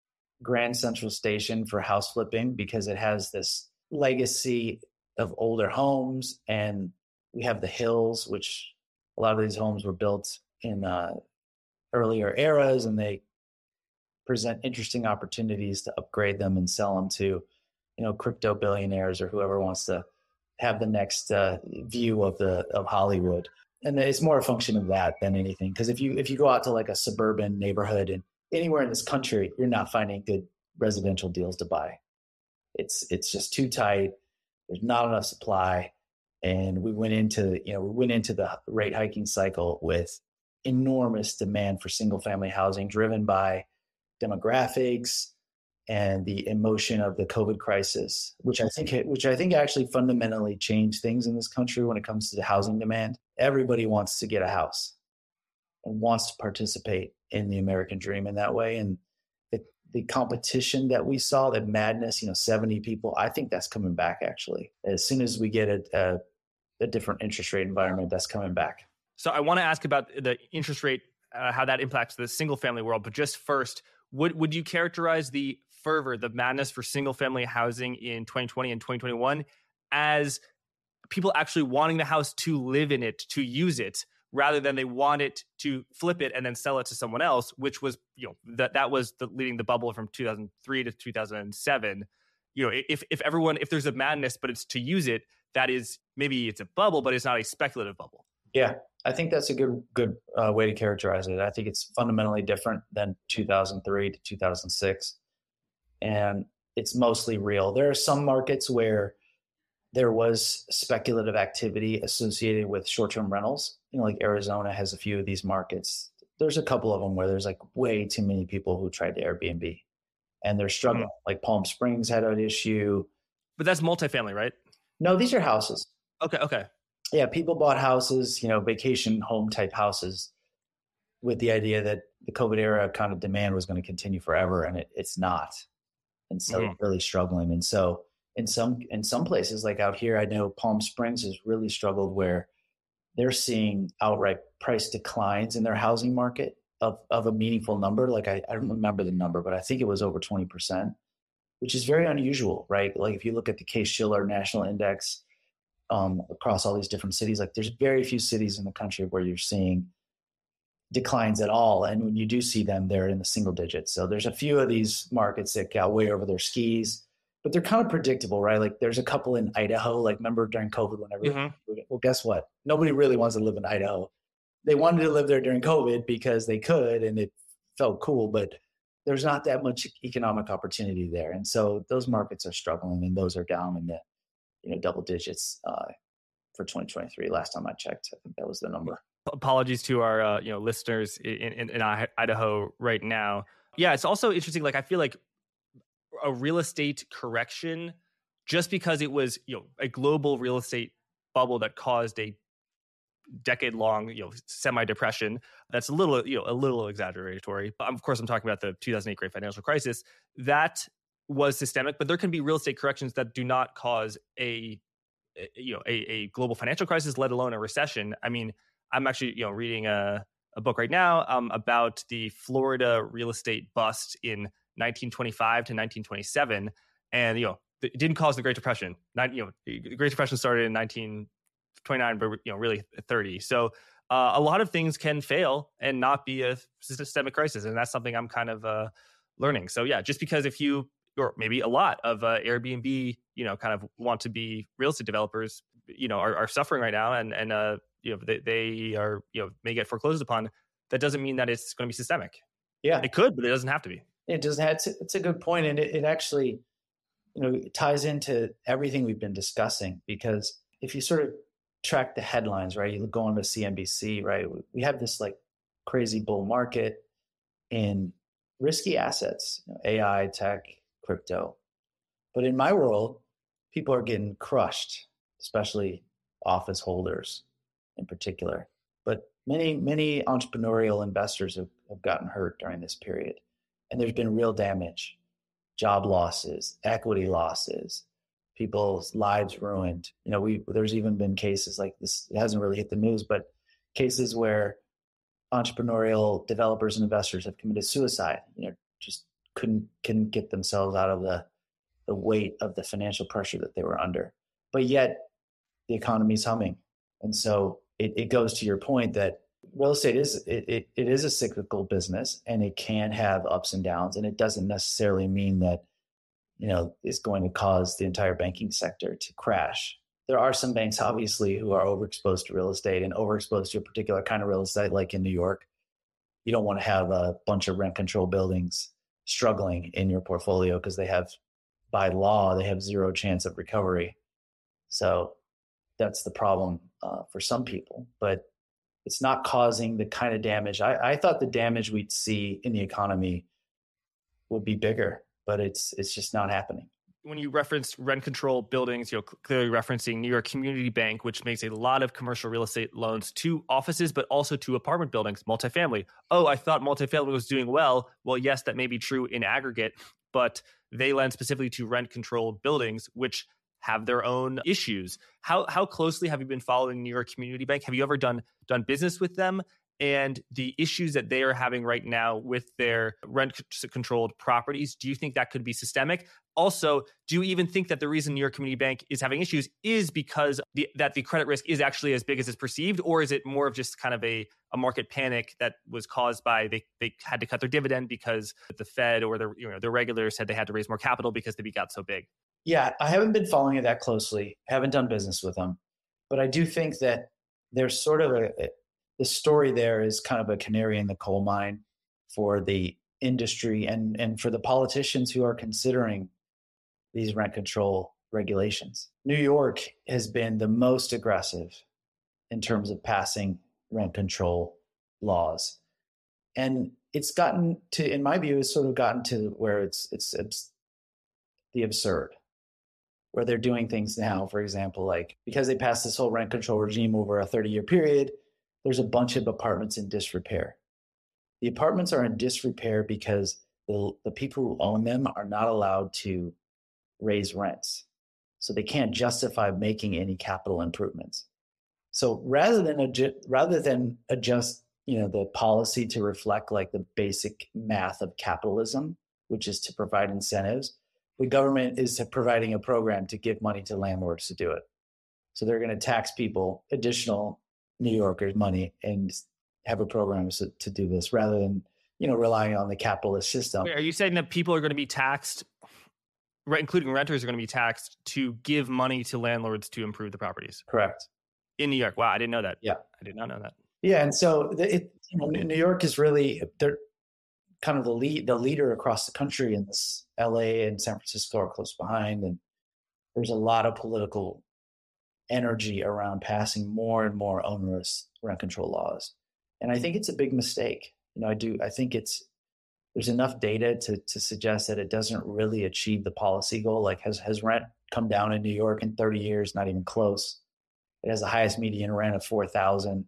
Speaker 2: Grand Central Station for house flipping because it has this legacy of older homes, and we have the hills, which a lot of these homes were built in uh, earlier eras, and they present interesting opportunities to upgrade them and sell them to, you know, crypto billionaires or whoever wants to have the next uh, view of the of Hollywood. And it's more a function of that than anything. Because if you if you go out to like a suburban neighborhood and anywhere in this country, you're not finding good residential deals to buy. It's it's just too tight. There's not enough supply, and we went into you know we went into the rate hiking cycle with enormous demand for single family housing, driven by demographics and the emotion of the COVID crisis, which I think which I think actually fundamentally changed things in this country when it comes to the housing demand. Everybody wants to get a house and wants to participate in the American dream in that way, and the the competition that we saw, that madness, you know, seventy people, I think that's coming back actually. As soon as we get a, a, a different interest rate environment, that's coming back.
Speaker 1: So I want to ask about the interest rate, uh, how that impacts the single family world. But just first, would would you characterize the fervor, the madness for single family housing in twenty twenty and twenty twenty-one as people actually wanting the house to live in it, to use it, rather than they want it to flip it and then sell it to someone else, which was, you know, that that was the leading the bubble from two thousand three to two thousand seven. you know, if if everyone, if there's a madness, but it's to use it, that is, maybe it's a bubble, but it's not a speculative bubble.
Speaker 2: Yeah, I think that's a good good uh, way to characterize it. I think it's fundamentally different than two thousand three to two thousand six, and it's mostly real. There are some markets where there was speculative activity associated with short-term rentals. You know, like Arizona has a few of these markets. There's a couple of them where there's like way too many people who tried to Airbnb, and they're struggling. Mm-hmm. Like Palm Springs had an issue.
Speaker 1: But that's multifamily, right?
Speaker 2: No, these are houses.
Speaker 1: Okay, okay.
Speaker 2: Yeah, people bought houses, you know, vacation home type houses with the idea that the COVID era kind of demand was going to continue forever, and it, it's not. And so mm-hmm. really struggling. And so in some in some places, like out here, I know Palm Springs has really struggled where they're seeing outright price declines in their housing market of, of a meaningful number. Like I, I don't remember the number, but I think it was over twenty percent, which is very unusual, right? Like if you look at the Case-Shiller National Index um, across all these different cities, like there's very few cities in the country where you're seeing declines at all. And when you do see them, they're in the single digits. So there's a few of these markets that got way over their skis, but they're kind of predictable, right? Like there's a couple in Idaho, like remember during COVID when everyone, mm-hmm. well, guess what? Nobody really wants to live in Idaho. They wanted to live there during COVID because they could, and it felt cool, but there's not that much economic opportunity there. And so those markets are struggling, and those are down in the, you know, double digits uh, for twenty twenty-three. Last time I checked, I think that was the number.
Speaker 1: Apologies to our uh, you know listeners in, in, in Idaho right now. Yeah, it's also interesting. Like I feel like a real estate correction, just because it was you know a global real estate bubble that caused a decade long you know semi depression. That's a little you know a little exaggeratory. But of course, I'm talking about the two thousand eight Great Financial Crisis. That was systemic, but there can be real estate corrections that do not cause a you know a, a global financial crisis, let alone a recession. I mean, I'm actually you know reading a, a book right now um, about the Florida real estate bust in nineteen twenty-five to nineteen twenty-seven, and you know it didn't cause the Great Depression. Not, you know, the Great Depression started in nineteen twenty-nine, but you know really thirty. So uh, a lot of things can fail and not be a systemic crisis, and that's something I'm kind of uh, learning. So yeah, just because if you or maybe a lot of uh, Airbnb, you know, kind of want to be real estate developers, you know, are, are suffering right now, and and uh, you know they, they are you know may get foreclosed upon. That doesn't mean that it's going to be systemic.
Speaker 2: Yeah,
Speaker 1: it could, but it doesn't have to be.
Speaker 2: It doesn't have to, it's a good point, and it, it actually, you know, ties into everything we've been discussing. Because if you sort of track the headlines, right, you go on to C N B C, right, we have this like crazy bull market in risky assets, you know, A I, tech, crypto. But in my world, people are getting crushed, especially office holders in particular. But many, many entrepreneurial investors have, have gotten hurt during this period. And there's been real damage, job losses, equity losses, people's lives ruined. You know, we there's even been cases like this. It hasn't really hit the news, but cases where entrepreneurial developers and investors have committed suicide. You know, just couldn't couldn't get themselves out of the the weight of the financial pressure that they were under. But yet, the economy's humming, and so it, it goes to your point that real estate is it, it it is a cyclical business, and it can have ups and downs, and it doesn't necessarily mean that you know it's going to cause the entire banking sector to crash. There are some banks, obviously, who are overexposed to real estate and overexposed to a particular kind of real estate, like in New York. You don't want to have a bunch of rent control buildings struggling in your portfolio because they have, by law, they have zero chance of recovery. So that's the problem uh, for some people, but it's not causing the kind of damage. I, I thought the damage we'd see in the economy would be bigger, but it's it's just not happening.
Speaker 1: When you referenced rent control buildings, you're clearly referencing New York Community Bank, which makes a lot of commercial real estate loans to offices, but also to apartment buildings, multifamily. Oh, I thought multifamily was doing well. Well, yes, that may be true in aggregate, but they lend specifically to rent controlled buildings, which have their own issues. How how closely have you been following New York Community Bank? Have you ever done done business with them? And the issues that they are having right now with their rent-controlled properties, do you think that could be systemic? Also, do you even think that the reason New York Community Bank is having issues is because the, that the credit risk is actually as big as it's perceived, or is it more of just kind of a a market panic that was caused by they they had to cut their dividend because the Fed or the you know the regulators said they had to raise more capital because they got so big.
Speaker 2: Yeah, I haven't been following it that closely. Haven't done business with them, but I do think that there's sort of a the story there is kind of a canary in the coal mine for the industry and and for the politicians who are considering these rent control regulations. New York has been the most aggressive in terms of passing rent control laws. And it's gotten to, in my view, it's sort of gotten to where it's, it's, it's the absurd, where they're doing things now, for example, like because they passed this whole rent control regime over a thirty year period, there's a bunch of apartments in disrepair. The apartments are in disrepair because the, the people who own them are not allowed to raise rents. So they can't justify making any capital improvements. So rather than adju- rather than adjust, you know, the policy to reflect like the basic math of capitalism, which is to provide incentives, the government is providing a program to give money to landlords to do it. So they're going to tax people, additional New Yorkers, money, and have a program to, to do this rather than, you know, relying on the capitalist system.
Speaker 1: Wait, are you saying that people are going to be taxed, right, including renters are going to be taxed to give money to landlords to improve the properties?
Speaker 2: Correct.
Speaker 1: In New York. Wow, I didn't know that.
Speaker 2: Yeah.
Speaker 1: I did not know that.
Speaker 2: Yeah, and so it, you know, New York is really they're kind of the lead, the leader across the country, and this L A and San Francisco are close behind, and there's a lot of political energy around passing more and more onerous rent control laws, and I think it's a big mistake. You know, I do. I think it's there's enough data to to suggest that it doesn't really achieve the policy goal. Like, has has rent come down in New York in thirty years? Not even close. It has the highest median rent of four thousand.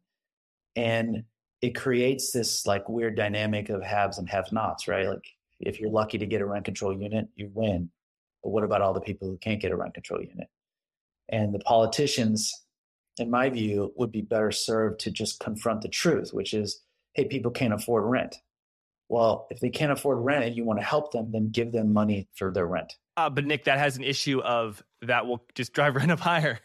Speaker 2: And it creates this like weird dynamic of haves and have-nots, right? Like if you're lucky to get a rent control unit, you win. But what about all the people who can't get a rent control unit? And the politicians, in my view, would be better served to just confront the truth, which is, hey, people can't afford rent. Well, if they can't afford rent and you want to help them, then give them money for their rent.
Speaker 1: Uh, but Nick, that has an issue of that will just drive rent up higher.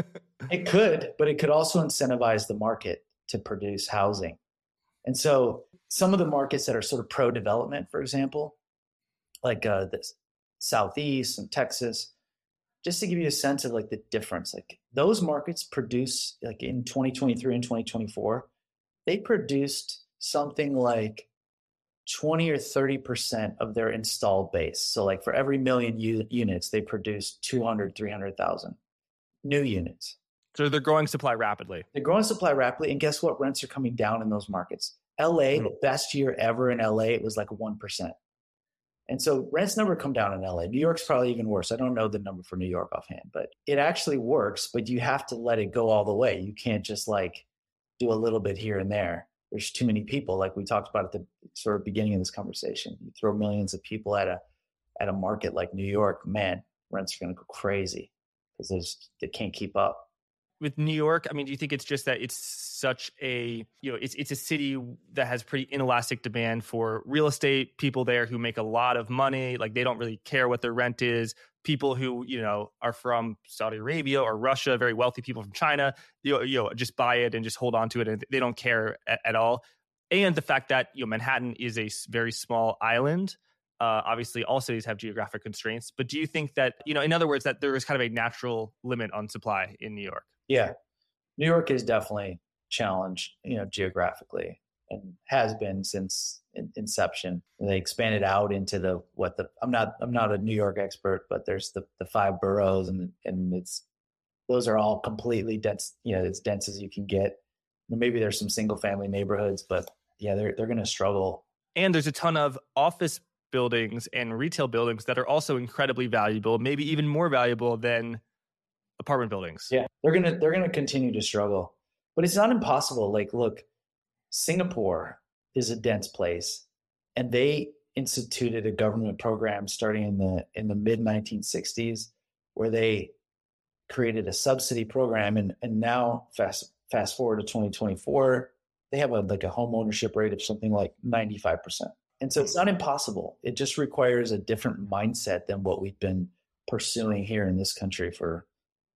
Speaker 2: It could, but it could also incentivize the market to produce housing. And so some of the markets that are sort of pro-development, for example, like uh, the Southeast and Texas, just to give you a sense of like the difference, like those markets produce like in twenty twenty-three and twenty twenty-four, they produced something like twenty or thirty percent of their installed base. So like for every million u- units, they produced two hundred, three hundred thousand new units.
Speaker 1: So they're growing supply rapidly.
Speaker 2: They're growing supply rapidly. And guess what? Rents are coming down in those markets. L A, mm-hmm. the best year ever in L A, it was like one percent. And so rents never come down in L A. New York's probably even worse. I don't know the number for New York offhand, but it actually works, but you have to let it go all the way. You can't just like do a little bit here and there. There's too many people, like we talked about at the sort of beginning of this conversation. You throw millions of people at a at a market like New York, man, rents are going to go crazy because they can't keep up.
Speaker 1: With New York, I mean, do you think it's just that it's such a, you know, it's it's a city that has pretty inelastic demand for real estate, people there who make a lot of money, like they don't really care what their rent is, people who, you know, are from Saudi Arabia or Russia, very wealthy people from China, you know, you know just buy it and just hold on to it and they don't care at, at all. And the fact that, you know, Manhattan is a very small island. Uh, obviously, all cities have geographic constraints. But do you think that, you know, in other words, that there is kind of a natural limit on supply in New York?
Speaker 2: Yeah. New York is definitely challenged, you know, geographically and has been since inception. They expanded out into the, what the, I'm not, I'm not a New York expert, but there's the, the five boroughs and, and it's, those are all completely dense, you know, as dense as you can get. Maybe there's some single family neighborhoods, but yeah, they're, they're going to struggle.
Speaker 1: And there's a ton of office buildings and retail buildings that are also incredibly valuable, maybe even more valuable than apartment buildings.
Speaker 2: Yeah, they're gonna they're gonna continue to struggle, but it's not impossible. Like, look, Singapore is a dense place, and they instituted a government program starting in the in the mid nineteen sixties, where they created a subsidy program, and and now fast fast forward to twenty twenty-four, they have a like a home ownership rate of something like ninety-five percent. And so it's not impossible. It just requires a different mindset than what we've been pursuing here in this country for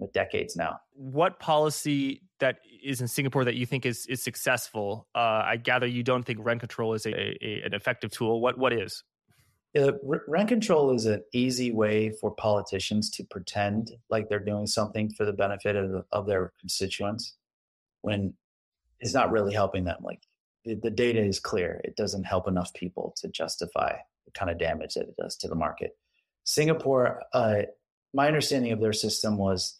Speaker 2: with decades now.
Speaker 1: What policy that is in Singapore that you think is is successful? Uh, I gather you don't think rent control is a, a an effective tool. What what is?
Speaker 2: Uh, rent control is an easy way for politicians to pretend like they're doing something for the benefit of, the, of their constituents when it's not really helping them. Like the, the data is clear. It doesn't help enough people to justify the kind of damage that it does to the market. Singapore, uh, my understanding of their system was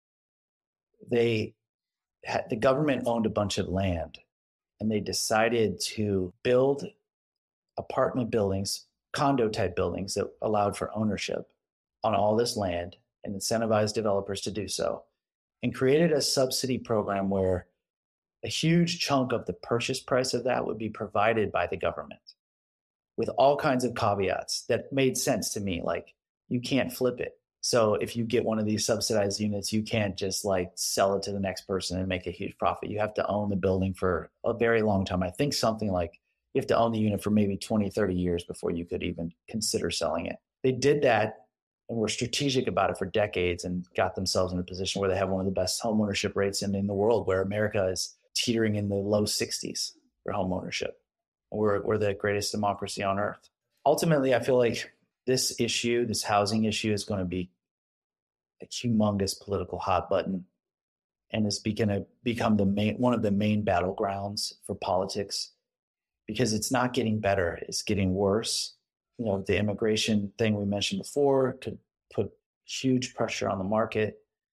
Speaker 2: they had, the government owned a bunch of land and they decided to build apartment buildings, condo type buildings that allowed for ownership on all this land and incentivized developers to do so, and created a subsidy program where a huge chunk of the purchase price of that would be provided by the government with all kinds of caveats that made sense to me. Like, you can't flip it. So if you get one of these subsidized units, you can't just like sell it to the next person and make a huge profit. You have to own the building for a very long time. I think something like you have to own the unit for maybe twenty, thirty years before you could even consider selling it. They did that and were strategic about it for decades and got themselves in a position where they have one of the best home ownership rates in, in the world, where America is teetering in the low sixties for home ownership. We're, we're the greatest democracy on earth. Ultimately, I feel like this issue, this housing issue, is going to be a humongous political hot button and is going to become the main, one of the main battlegrounds for politics, because it's not getting better. It's getting worse. You know, the immigration thing we mentioned before could put huge pressure on the market.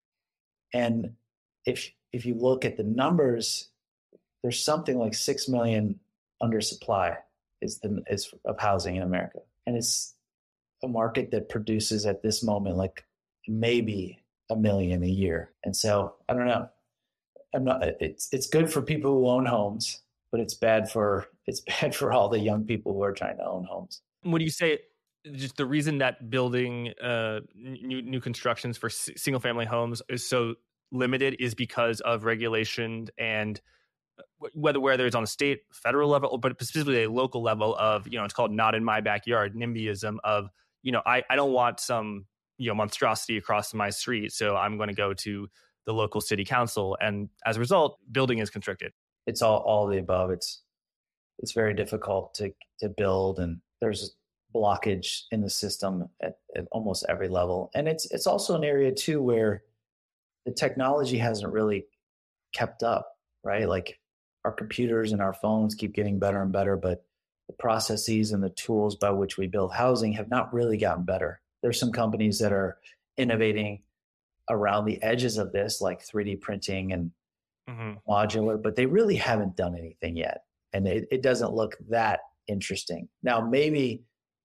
Speaker 2: And if if you look at the numbers, there's something like six million undersupply is the is of housing in America. And it's a market that produces at this moment like maybe a million a year. And so I don't know. I'm not it's it's good for people who own homes, but it's bad for it's bad for all the young people who are trying to own homes.
Speaker 1: When you say just the reason that building uh, new new constructions for s- single family homes is so limited is because of regulation and whether whether it's on a state, federal level, but specifically a local level of, you know, it's called not in my backyard, NIMBYism of, you know, I, I don't want some, you know, monstrosity across my street. So I'm going to go to the local city council. And as a result, building is constricted.
Speaker 2: It's all, all the above. It's, it's very difficult to, to build, and there's blockage in the system at, at almost every level. And it's, it's also an area too, where the technology hasn't really kept up, right? Like our computers and our phones keep getting better and better, but the processes and the tools by which we build housing have not really gotten better. There's some companies that are innovating around the edges of this, like three D printing and mm-hmm. modular, but they really haven't done anything yet. And it, it doesn't look that interesting. Now, maybe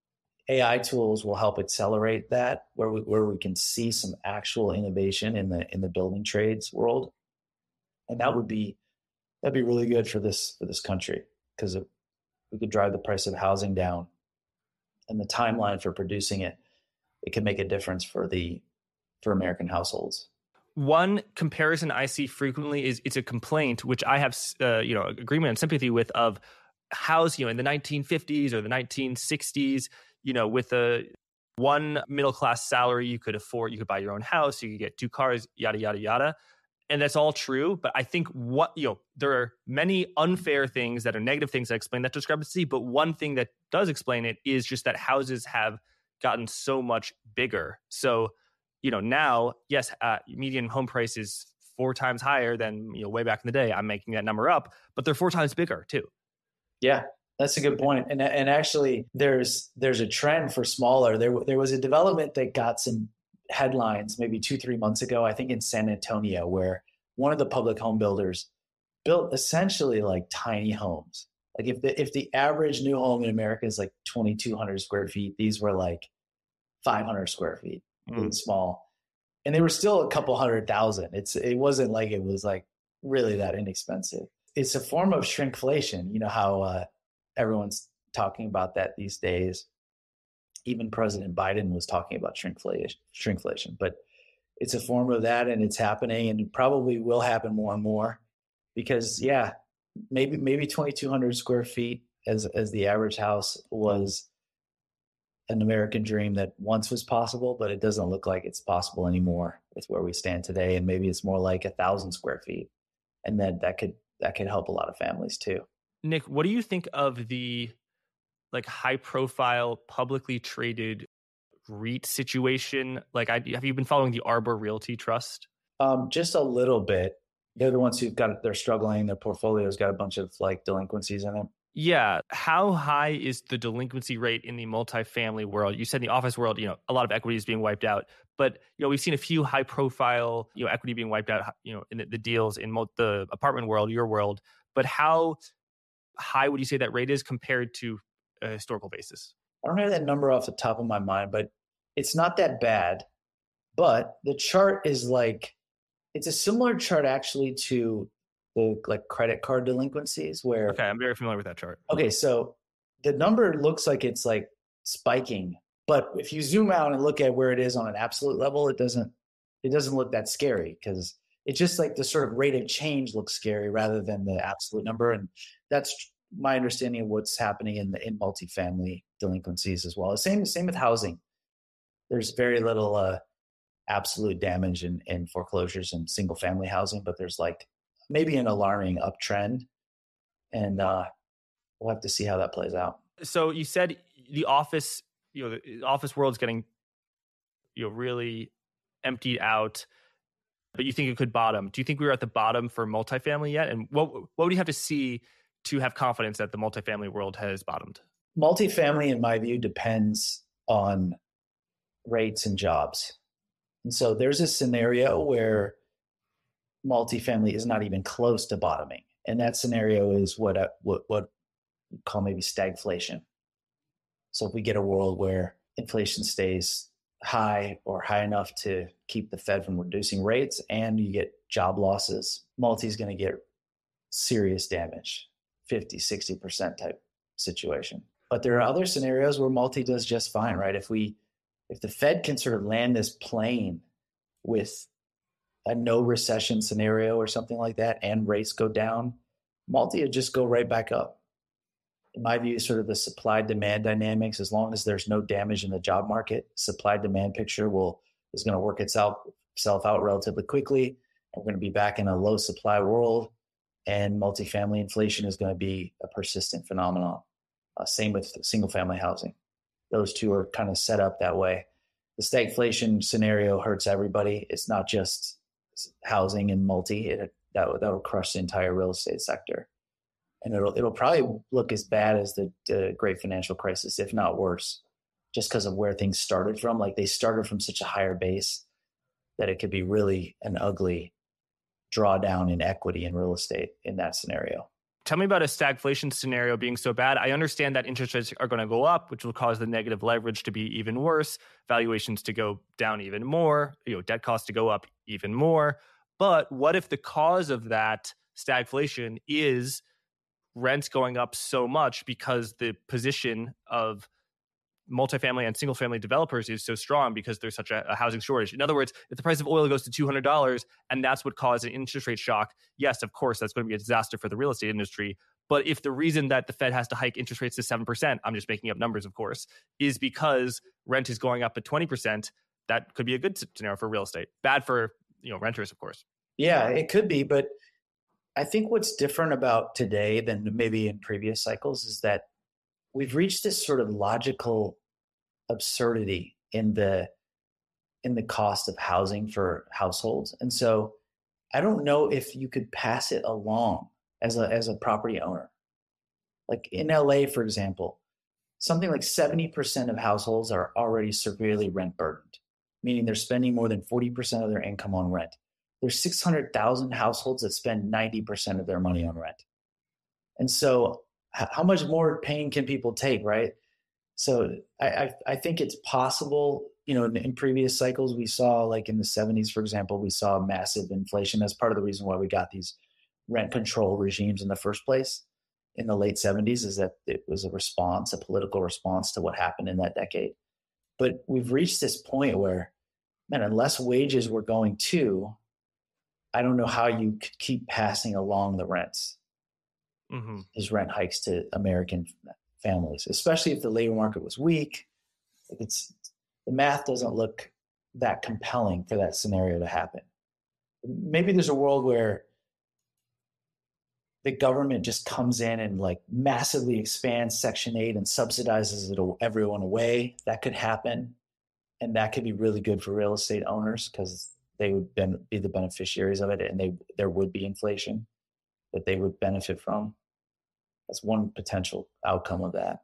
Speaker 2: A I tools will help accelerate that, where we, where we can see some actual innovation in the in the building trades world, and that would be that'd be really good for this for this country, because we could drive the price of housing down, and the timeline for producing it, it could make a difference for the for American households.
Speaker 1: One comparison I see frequently is it's a complaint, which I have uh, you know agreement and sympathy with, of house, you know, in the nineteen fifties or the nineteen sixties, you know, with a one middle class salary, you could afford, you could buy your own house, you could get two cars, yada, yada, yada. And that's all true. But I think what, you know, there are many unfair things that are negative things that explain that discrepancy. But one thing that does explain it is just that houses have gotten so much bigger. So, you know, now, yes, uh, median home price is four times higher than, you know, way back in the day. I'm making that number up, but they're four times bigger too.
Speaker 2: Yeah, that's a good point. And and actually, there's there's a trend for smaller. There there was a development that got some headlines maybe two, three months ago, I think in San Antonio, where one of the public home builders built essentially like tiny homes. Like if the if the average new home in America is like twenty-two hundred square feet, these were like five hundred square feet, really mm. small. And they were still a couple hundred thousand. It's it wasn't like it was like really that inexpensive. It's a form of shrinkflation. You know how uh, everyone's talking about that these days. Even President Biden was talking about shrinkflation, shrinkflation, but it's a form of that, and it's happening, and probably will happen more and more, because yeah, maybe maybe twenty-two hundred square feet as as the average house was an American dream that once was possible, but it doesn't look like it's possible anymore with where we stand today. And maybe it's more like a thousand square feet. And then that could, that could help a lot of families too.
Speaker 1: Nick, what do you think of the like high profile publicly traded REIT situation? Like, I, have you been following the Arbor Realty Trust?
Speaker 2: Um, just a little bit. They're the ones who've got, they're struggling. Their portfolio's got a bunch of like delinquencies in it.
Speaker 1: Yeah. How high is the delinquency rate in the multifamily world? You said in the office world, you know, a lot of equity is being wiped out, but, you know, we've seen a few high profile, you know, equity being wiped out, you know, in the, the deals in mo- the apartment world, your world, but how high would you say that rate is compared to a historical basis?
Speaker 2: I don't have that number off the top of my mind, but it's not that bad. But the chart is like, it's a similar chart actually to the like credit card delinquencies where.
Speaker 1: Okay, I'm very familiar with that chart.
Speaker 2: Okay, so the number looks like it's like spiking, but if you zoom out and look at where it is on an absolute level, it doesn't, it doesn't look that scary because it's just like the sort of rate of change looks scary rather than the absolute number. And that's my understanding of what's happening in the in multifamily delinquencies as well. Same, same with housing. There's very little uh, absolute damage in, in foreclosures and single family housing, but there's like maybe an alarming uptrend. And uh, we'll have to see how that plays out.
Speaker 1: So you said the office, you know, the office world is getting, you know, really emptied out, but you think it could bottom. Do you think we were at the bottom for multifamily yet? And what what would you have to see to have confidence that the multifamily world has bottomed?
Speaker 2: Multifamily, in my view, depends on rates and jobs. And so there's a scenario where multifamily is not even close to bottoming. And that scenario is what I, what what you call maybe stagflation. So if we get a world where inflation stays high or high enough to keep the Fed from reducing rates and you get job losses, multi is going to get serious damage, fifty, sixty percent type situation. But there are other scenarios where multi does just fine, right? If we if the Fed can sort of land this plane with a no recession scenario or something like that, and rates go down, multi would just go right back up. In my view, sort of the supply demand dynamics, as long as there's no damage in the job market, supply demand picture will is going to work itself itself out relatively quickly. We're going to be back in a low supply world, and multifamily inflation is going to be a persistent phenomenon. Uh, same with single family housing. Those two are kind of set up that way. The stagflation scenario hurts everybody. It's not just housing and multi. It, that, that will crush the entire real estate sector. And it'll it'll probably look as bad as the, the great financial crisis, if not worse, just because of where things started from. Like they started from such a higher base that it could be really an ugly drawdown in equity in real estate in that scenario.
Speaker 1: Tell me about a stagflation scenario being so bad. I understand that interest rates are going to go up, which will cause the negative leverage to be even worse, valuations to go down even more, you know, debt costs to go up even more. But what if the cause of that stagflation is rents going up so much because the position of multifamily and single family developers is so strong because there's such a, a housing shortage? In other words, if the price of oil goes to two hundred dollars and that's what caused an interest rate shock, yes, of course, that's going to be a disaster for the real estate industry. But if the reason that the Fed has to hike interest rates to seven percent, I'm just making up numbers, of course, is because rent is going up at twenty percent, that could be a good scenario for real estate. Bad for, you know, renters, of course.
Speaker 2: Yeah, it could be. But I think what's different about today than maybe in previous cycles is that we've reached this sort of logical absurdity in the in the cost of housing for households. And so I don't know if you could pass it along as a as a property owner. Like in L A, for example, something like seventy percent of households are already severely rent burdened, meaning they're spending more than forty percent of their income on rent. There's six hundred thousand households that spend ninety percent of their money on rent. And so how much more pain can people take, right? So I, I, I think it's possible, you know, in, in previous cycles, we saw like in the seventies, for example, we saw massive inflation. That's part of the reason why we got these rent control regimes in the first place in the late seventies, is that it was a response, a political response to what happened in that decade. But we've reached this point where, man, unless wages were going to, I don't know how you could keep passing along the rents, mm-hmm. these rent hikes to American families, especially if the labor market was weak It's the math doesn't look that compelling for that scenario to happen. Maybe there's a world where the government just comes in and like massively expands Section eight and subsidizes it everyone away. That could happen. And that could be really good for real estate owners because they would ben- be the beneficiaries of it, and they there would be inflation that they would benefit from. That's one potential outcome of that.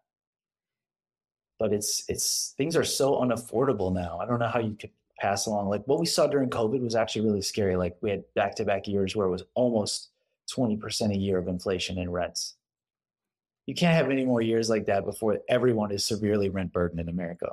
Speaker 2: But it's it's things are so unaffordable now. I don't know how you could pass along. Like what we saw during COVID was actually really scary. Like we had back-to-back years where it was almost twenty percent a year of inflation in rents. You can't have any more years like that before everyone is severely rent burdened in America.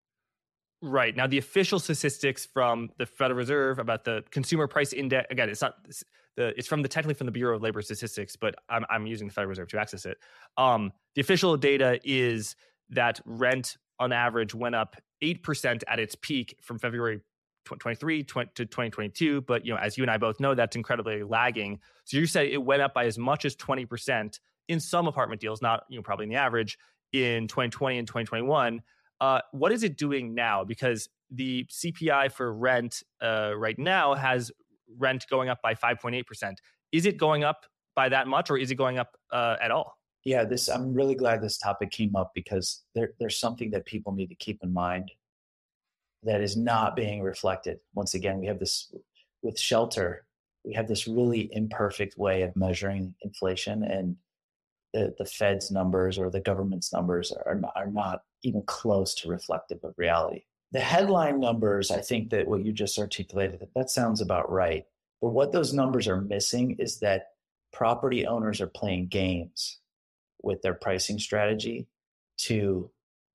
Speaker 1: Right. Now, the official statistics from the Federal Reserve about the consumer price index, again, it's not it's the it's from the technically from the Bureau of Labor Statistics, but I'm I'm using the Federal Reserve to access it. Um, the official data is that rent on average went up eight percent at its peak from February twenty-three to twenty twenty-two. But, you know, as you and I both know, that's incredibly lagging. So you say it went up by as much as twenty percent in some apartment deals, not, you know, probably in the average in twenty twenty and twenty twenty-one. Uh, what is it doing now? Because the C P I for rent uh, right now has rent going up by five point eight percent. Is it going up by that much, or is it going up uh, at all?
Speaker 2: Yeah, this I'm really glad this topic came up because there, there's something that people need to keep in mind that is not being reflected. Once again, we have this with shelter, we have this really imperfect way of measuring inflation, and the, the Fed's numbers or the government's numbers are, are not even close to reflective of reality. The headline numbers, I think that what you just articulated, that, that sounds about right. But what those numbers are missing is that property owners are playing games with their pricing strategy to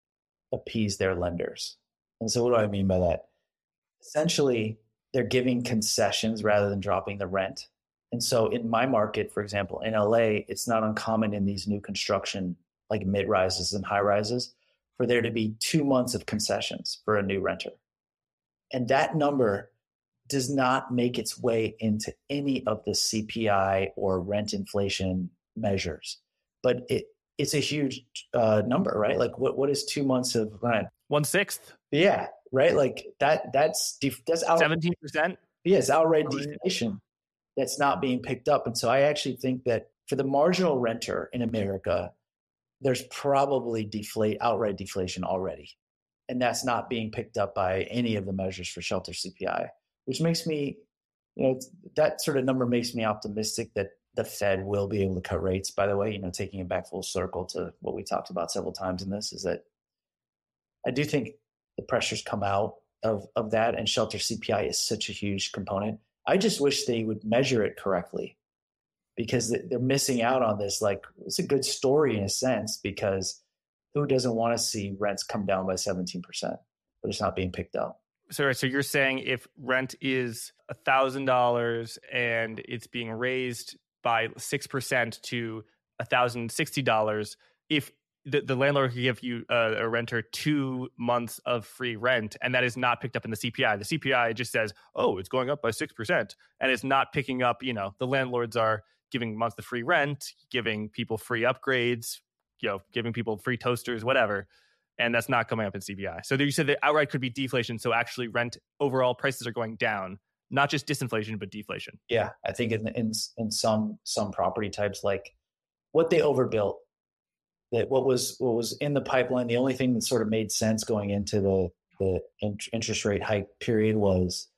Speaker 2: appease their lenders. And so what do I mean by that? Essentially, they're giving concessions rather than dropping the rent. And so in my market, for example, in L A, it's not uncommon in these new construction, like mid-rises and high-rises, for there to be two months of concessions for a new renter. And that number does not make its way into any of the C P I or rent inflation measures. But it it's a huge uh, number, right? Like what what is two months of rent?
Speaker 1: One sixth.
Speaker 2: Yeah, right. Like that. That's def- that's out-
Speaker 1: seventeen percent.
Speaker 2: Yeah, it's outright deflation that's not being picked up. And so I actually think that for the marginal renter in America, there's probably deflate outright deflation already, and that's not being picked up by any of the measures for shelter C P I, which makes me, you know, that sort of number makes me optimistic that the Fed will be able to cut rates. By the way, you know, taking it back full circle to what we talked about several times in this is that I do think the pressures come out of, of that, and shelter C P I is such a huge component. I just wish they would measure it correctly, because they're missing out on this. Like, it's a good story in a sense, because who doesn't want to see rents come down by seventeen percent, but it's not being picked up.
Speaker 1: So, so you're saying if rent is one thousand dollars and it's being raised by six percent to one thousand sixty dollars, if the, the landlord can give you a, a renter two months of free rent, and that is not picked up in the C P I. The C P I just says, oh, it's going up by six percent, and it's not picking up, you know, the landlords are giving months of free rent, giving people free upgrades, you know, giving people free toasters, whatever. And that's not coming up in C P I. So you said that outright could be deflation. So actually rent overall prices are going down, not just disinflation, but deflation.
Speaker 2: Yeah, I think in in, in some some property types, like what they overbuilt, that what was what was in the pipeline, the only thing that sort of made sense going into the the interest rate hike period was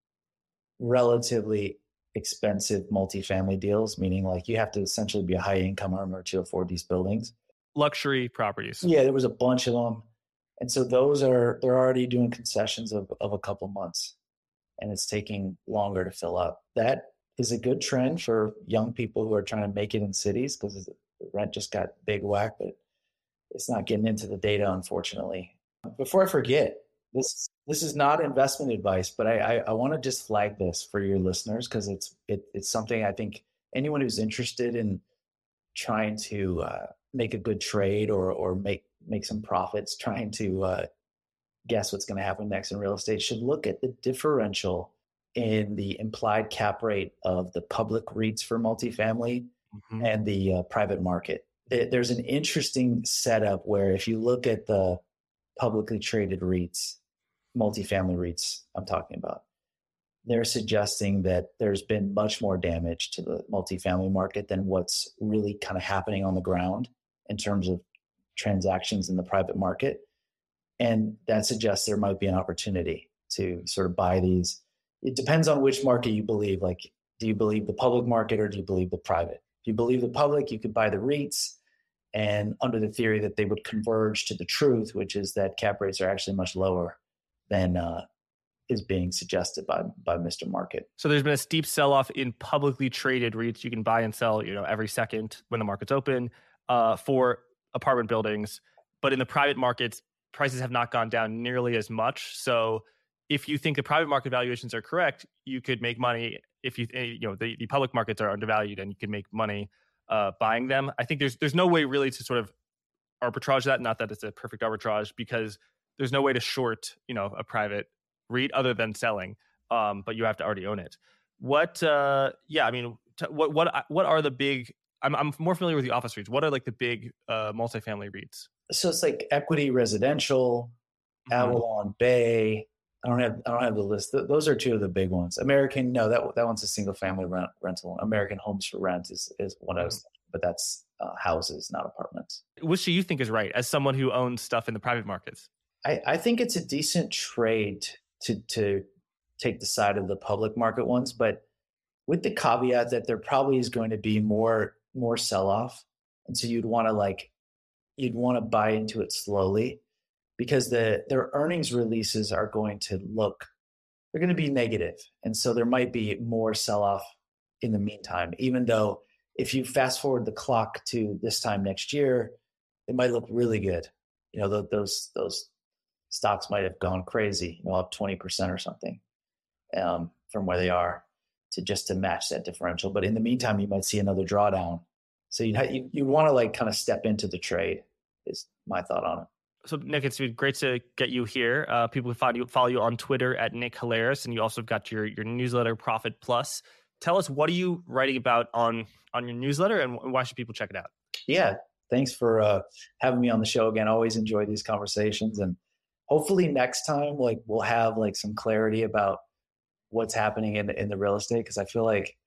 Speaker 2: relatively expensive multifamily deals, meaning like you have to essentially be a high income earner to afford these buildings.
Speaker 1: Luxury properties.
Speaker 2: Yeah, there was a bunch of them. And so those are, they're already doing concessions of, of a couple months, and it's taking longer to fill up. That is a good trend for young people who are trying to make it in cities, because the rent just got big whack, but it's not getting into the data, unfortunately. Before I forget, this this is not investment advice, but I, I, I want to just flag this for your listeners, because it's it, it's something I think anyone who's interested in trying to uh, make a good trade or or make make some profits, trying to uh, guess what's going to happen next in real estate, should look at the differential in the implied cap rate of the public REITs for multifamily mm-hmm. and the uh, private market. There's an interesting setup where if you look at the publicly traded REITs, multifamily REITs I'm talking about, they're suggesting that there's been much more damage to the multifamily market than what's really kind of happening on the ground in terms of transactions in the private market. And that suggests there might be an opportunity to sort of buy these. It depends on which market you believe. Like, do you believe the public market or do you believe the private? If you believe the public, you could buy the REITs, and under the theory that they would converge to the truth, which is that cap rates are actually much lower than uh, is being suggested by by Mister Market.
Speaker 1: So there's been a steep sell-off in publicly traded REITs. You can buy and sell, you know, every second when the market's open uh, for apartment buildings. But in the private markets, prices have not gone down nearly as much. So if you think the private market valuations are correct, you could make money. If you you know the, the public markets are undervalued, and you can make money uh, buying them. I think there's there's no way really to sort of arbitrage that. Not that it's a perfect arbitrage, because there's no way to short, you know, a private REIT other than selling. Um, but you have to already own it. What? Uh, yeah, I mean, t- what what what are the big? I'm I'm more familiar with the office REITs. What are like the big uh, multifamily REITs?
Speaker 2: So it's like Equity Residential, mm-hmm. Avalon Bay. I don't have I don't have the list. Th- those are two of the big ones. American, no, that that one's a single family rent, rental. American Homes for Rent is is one of those, but that's uh, houses, not apartments.
Speaker 1: Which do you think is right, as someone who owns stuff in the private markets?
Speaker 2: I, I think it's a decent trade to to take the side of the public market ones, but with the caveat that there probably is going to be more more sell off, and so you'd want to like you'd want to buy into it slowly, because the their earnings releases are going to look they're going to be negative, and so there might be more sell off in the meantime. Even though if you fast forward the clock to this time next year, it might look really good. You know, th- those those stocks might have gone crazy, you know, up twenty percent or something um, from where they are to just to match that differential. But in the meantime, you might see another drawdown. So you'd, ha- you, you'd want to like kind of step into the trade is my thought on it.
Speaker 1: So Nick, it's been great to get you here. Uh, people can follow you, follow you on Twitter at Nick Hilaris, and you also have got your, your newsletter, Profit Plus. Tell us, what are you writing about on, on your newsletter, and why should people check it out?
Speaker 2: Yeah, thanks for uh, having me on the show again. I always enjoy these conversations, and hopefully next time, like we'll have like some clarity about what's happening in the, in the real estate, because I feel like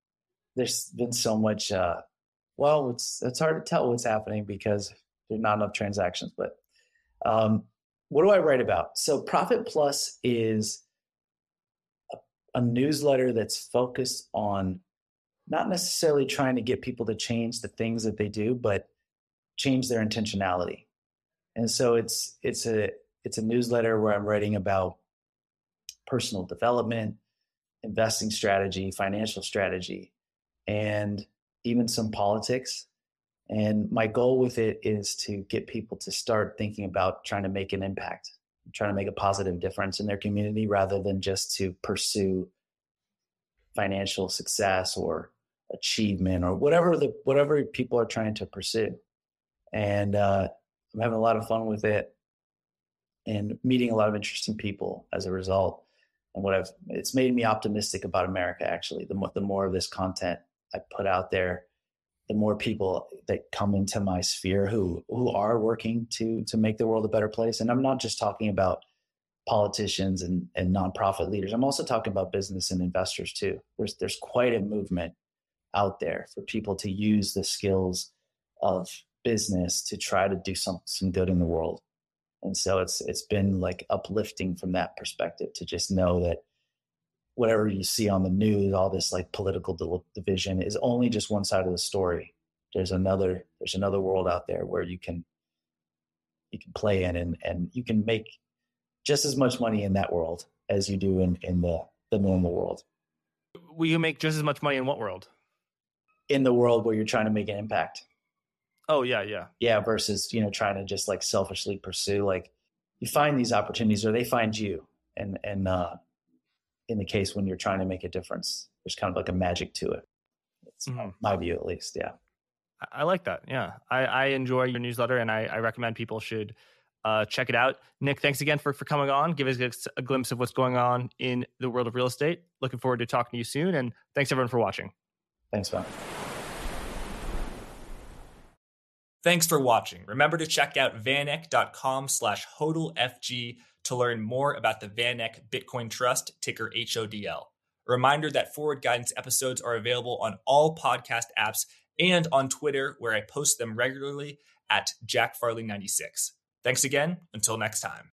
Speaker 2: there's been so much. Uh, well, it's it's hard to tell what's happening because there's not enough transactions. But um, what do I write about? So Profit Plus is a, a newsletter that's focused on not necessarily trying to get people to change the things that they do, but change their intentionality. And so it's it's a it's a newsletter where I'm writing about personal development, investing strategy, financial strategy, and even some politics. And my goal with it is to get people to start thinking about trying to make an impact, trying to make a positive difference in their community, rather than just to pursue financial success or achievement or whatever the whatever people are trying to pursue. And uh, I'm having a lot of fun with it and meeting a lot of interesting people as a result. And what I've, it's made me optimistic about America, actually. The more, the more of this content I put out there, the more people that come into my sphere who, who are working to, to make the world a better place. And I'm not just talking about politicians and, and nonprofit leaders. I'm also talking about business and investors too. There's, there's quite a movement out there for people to use the skills of business to try to do some, some good in the world. And so it's it's been like uplifting from that perspective to just know that whatever you see on the news, all this like political division, is only just one side of the story. There's another there's another world out there where you can you can play in, and, and you can make just as much money in that world as you do in, in the, the normal world.
Speaker 1: Will you make just as much money in what world?
Speaker 2: In the world where you're trying to make an impact.
Speaker 1: Oh, yeah, yeah.
Speaker 2: Yeah, versus, you know, trying to just like selfishly pursue, like you find these opportunities or they find you. And, and uh, in the case when you're trying to make a difference, there's kind of like a magic to it. It's mm-hmm. my view, at least. Yeah.
Speaker 1: I like that. Yeah. I, I enjoy your newsletter, and I, I recommend people should uh, check it out. Nick, thanks again for, for coming on. Give us a, a glimpse of what's going on in the world of real estate. Looking forward to talking to you soon. And thanks everyone for watching.
Speaker 2: Thanks, man.
Speaker 3: Thanks for watching. Remember to check out vaneck.com slash HODLFG to learn more about the VanEck Bitcoin Trust, ticker H O D L. A reminder that Forward Guidance episodes are available on all podcast apps and on Twitter, where I post them regularly at Jack Farley ninety-six. Thanks again. Until next time.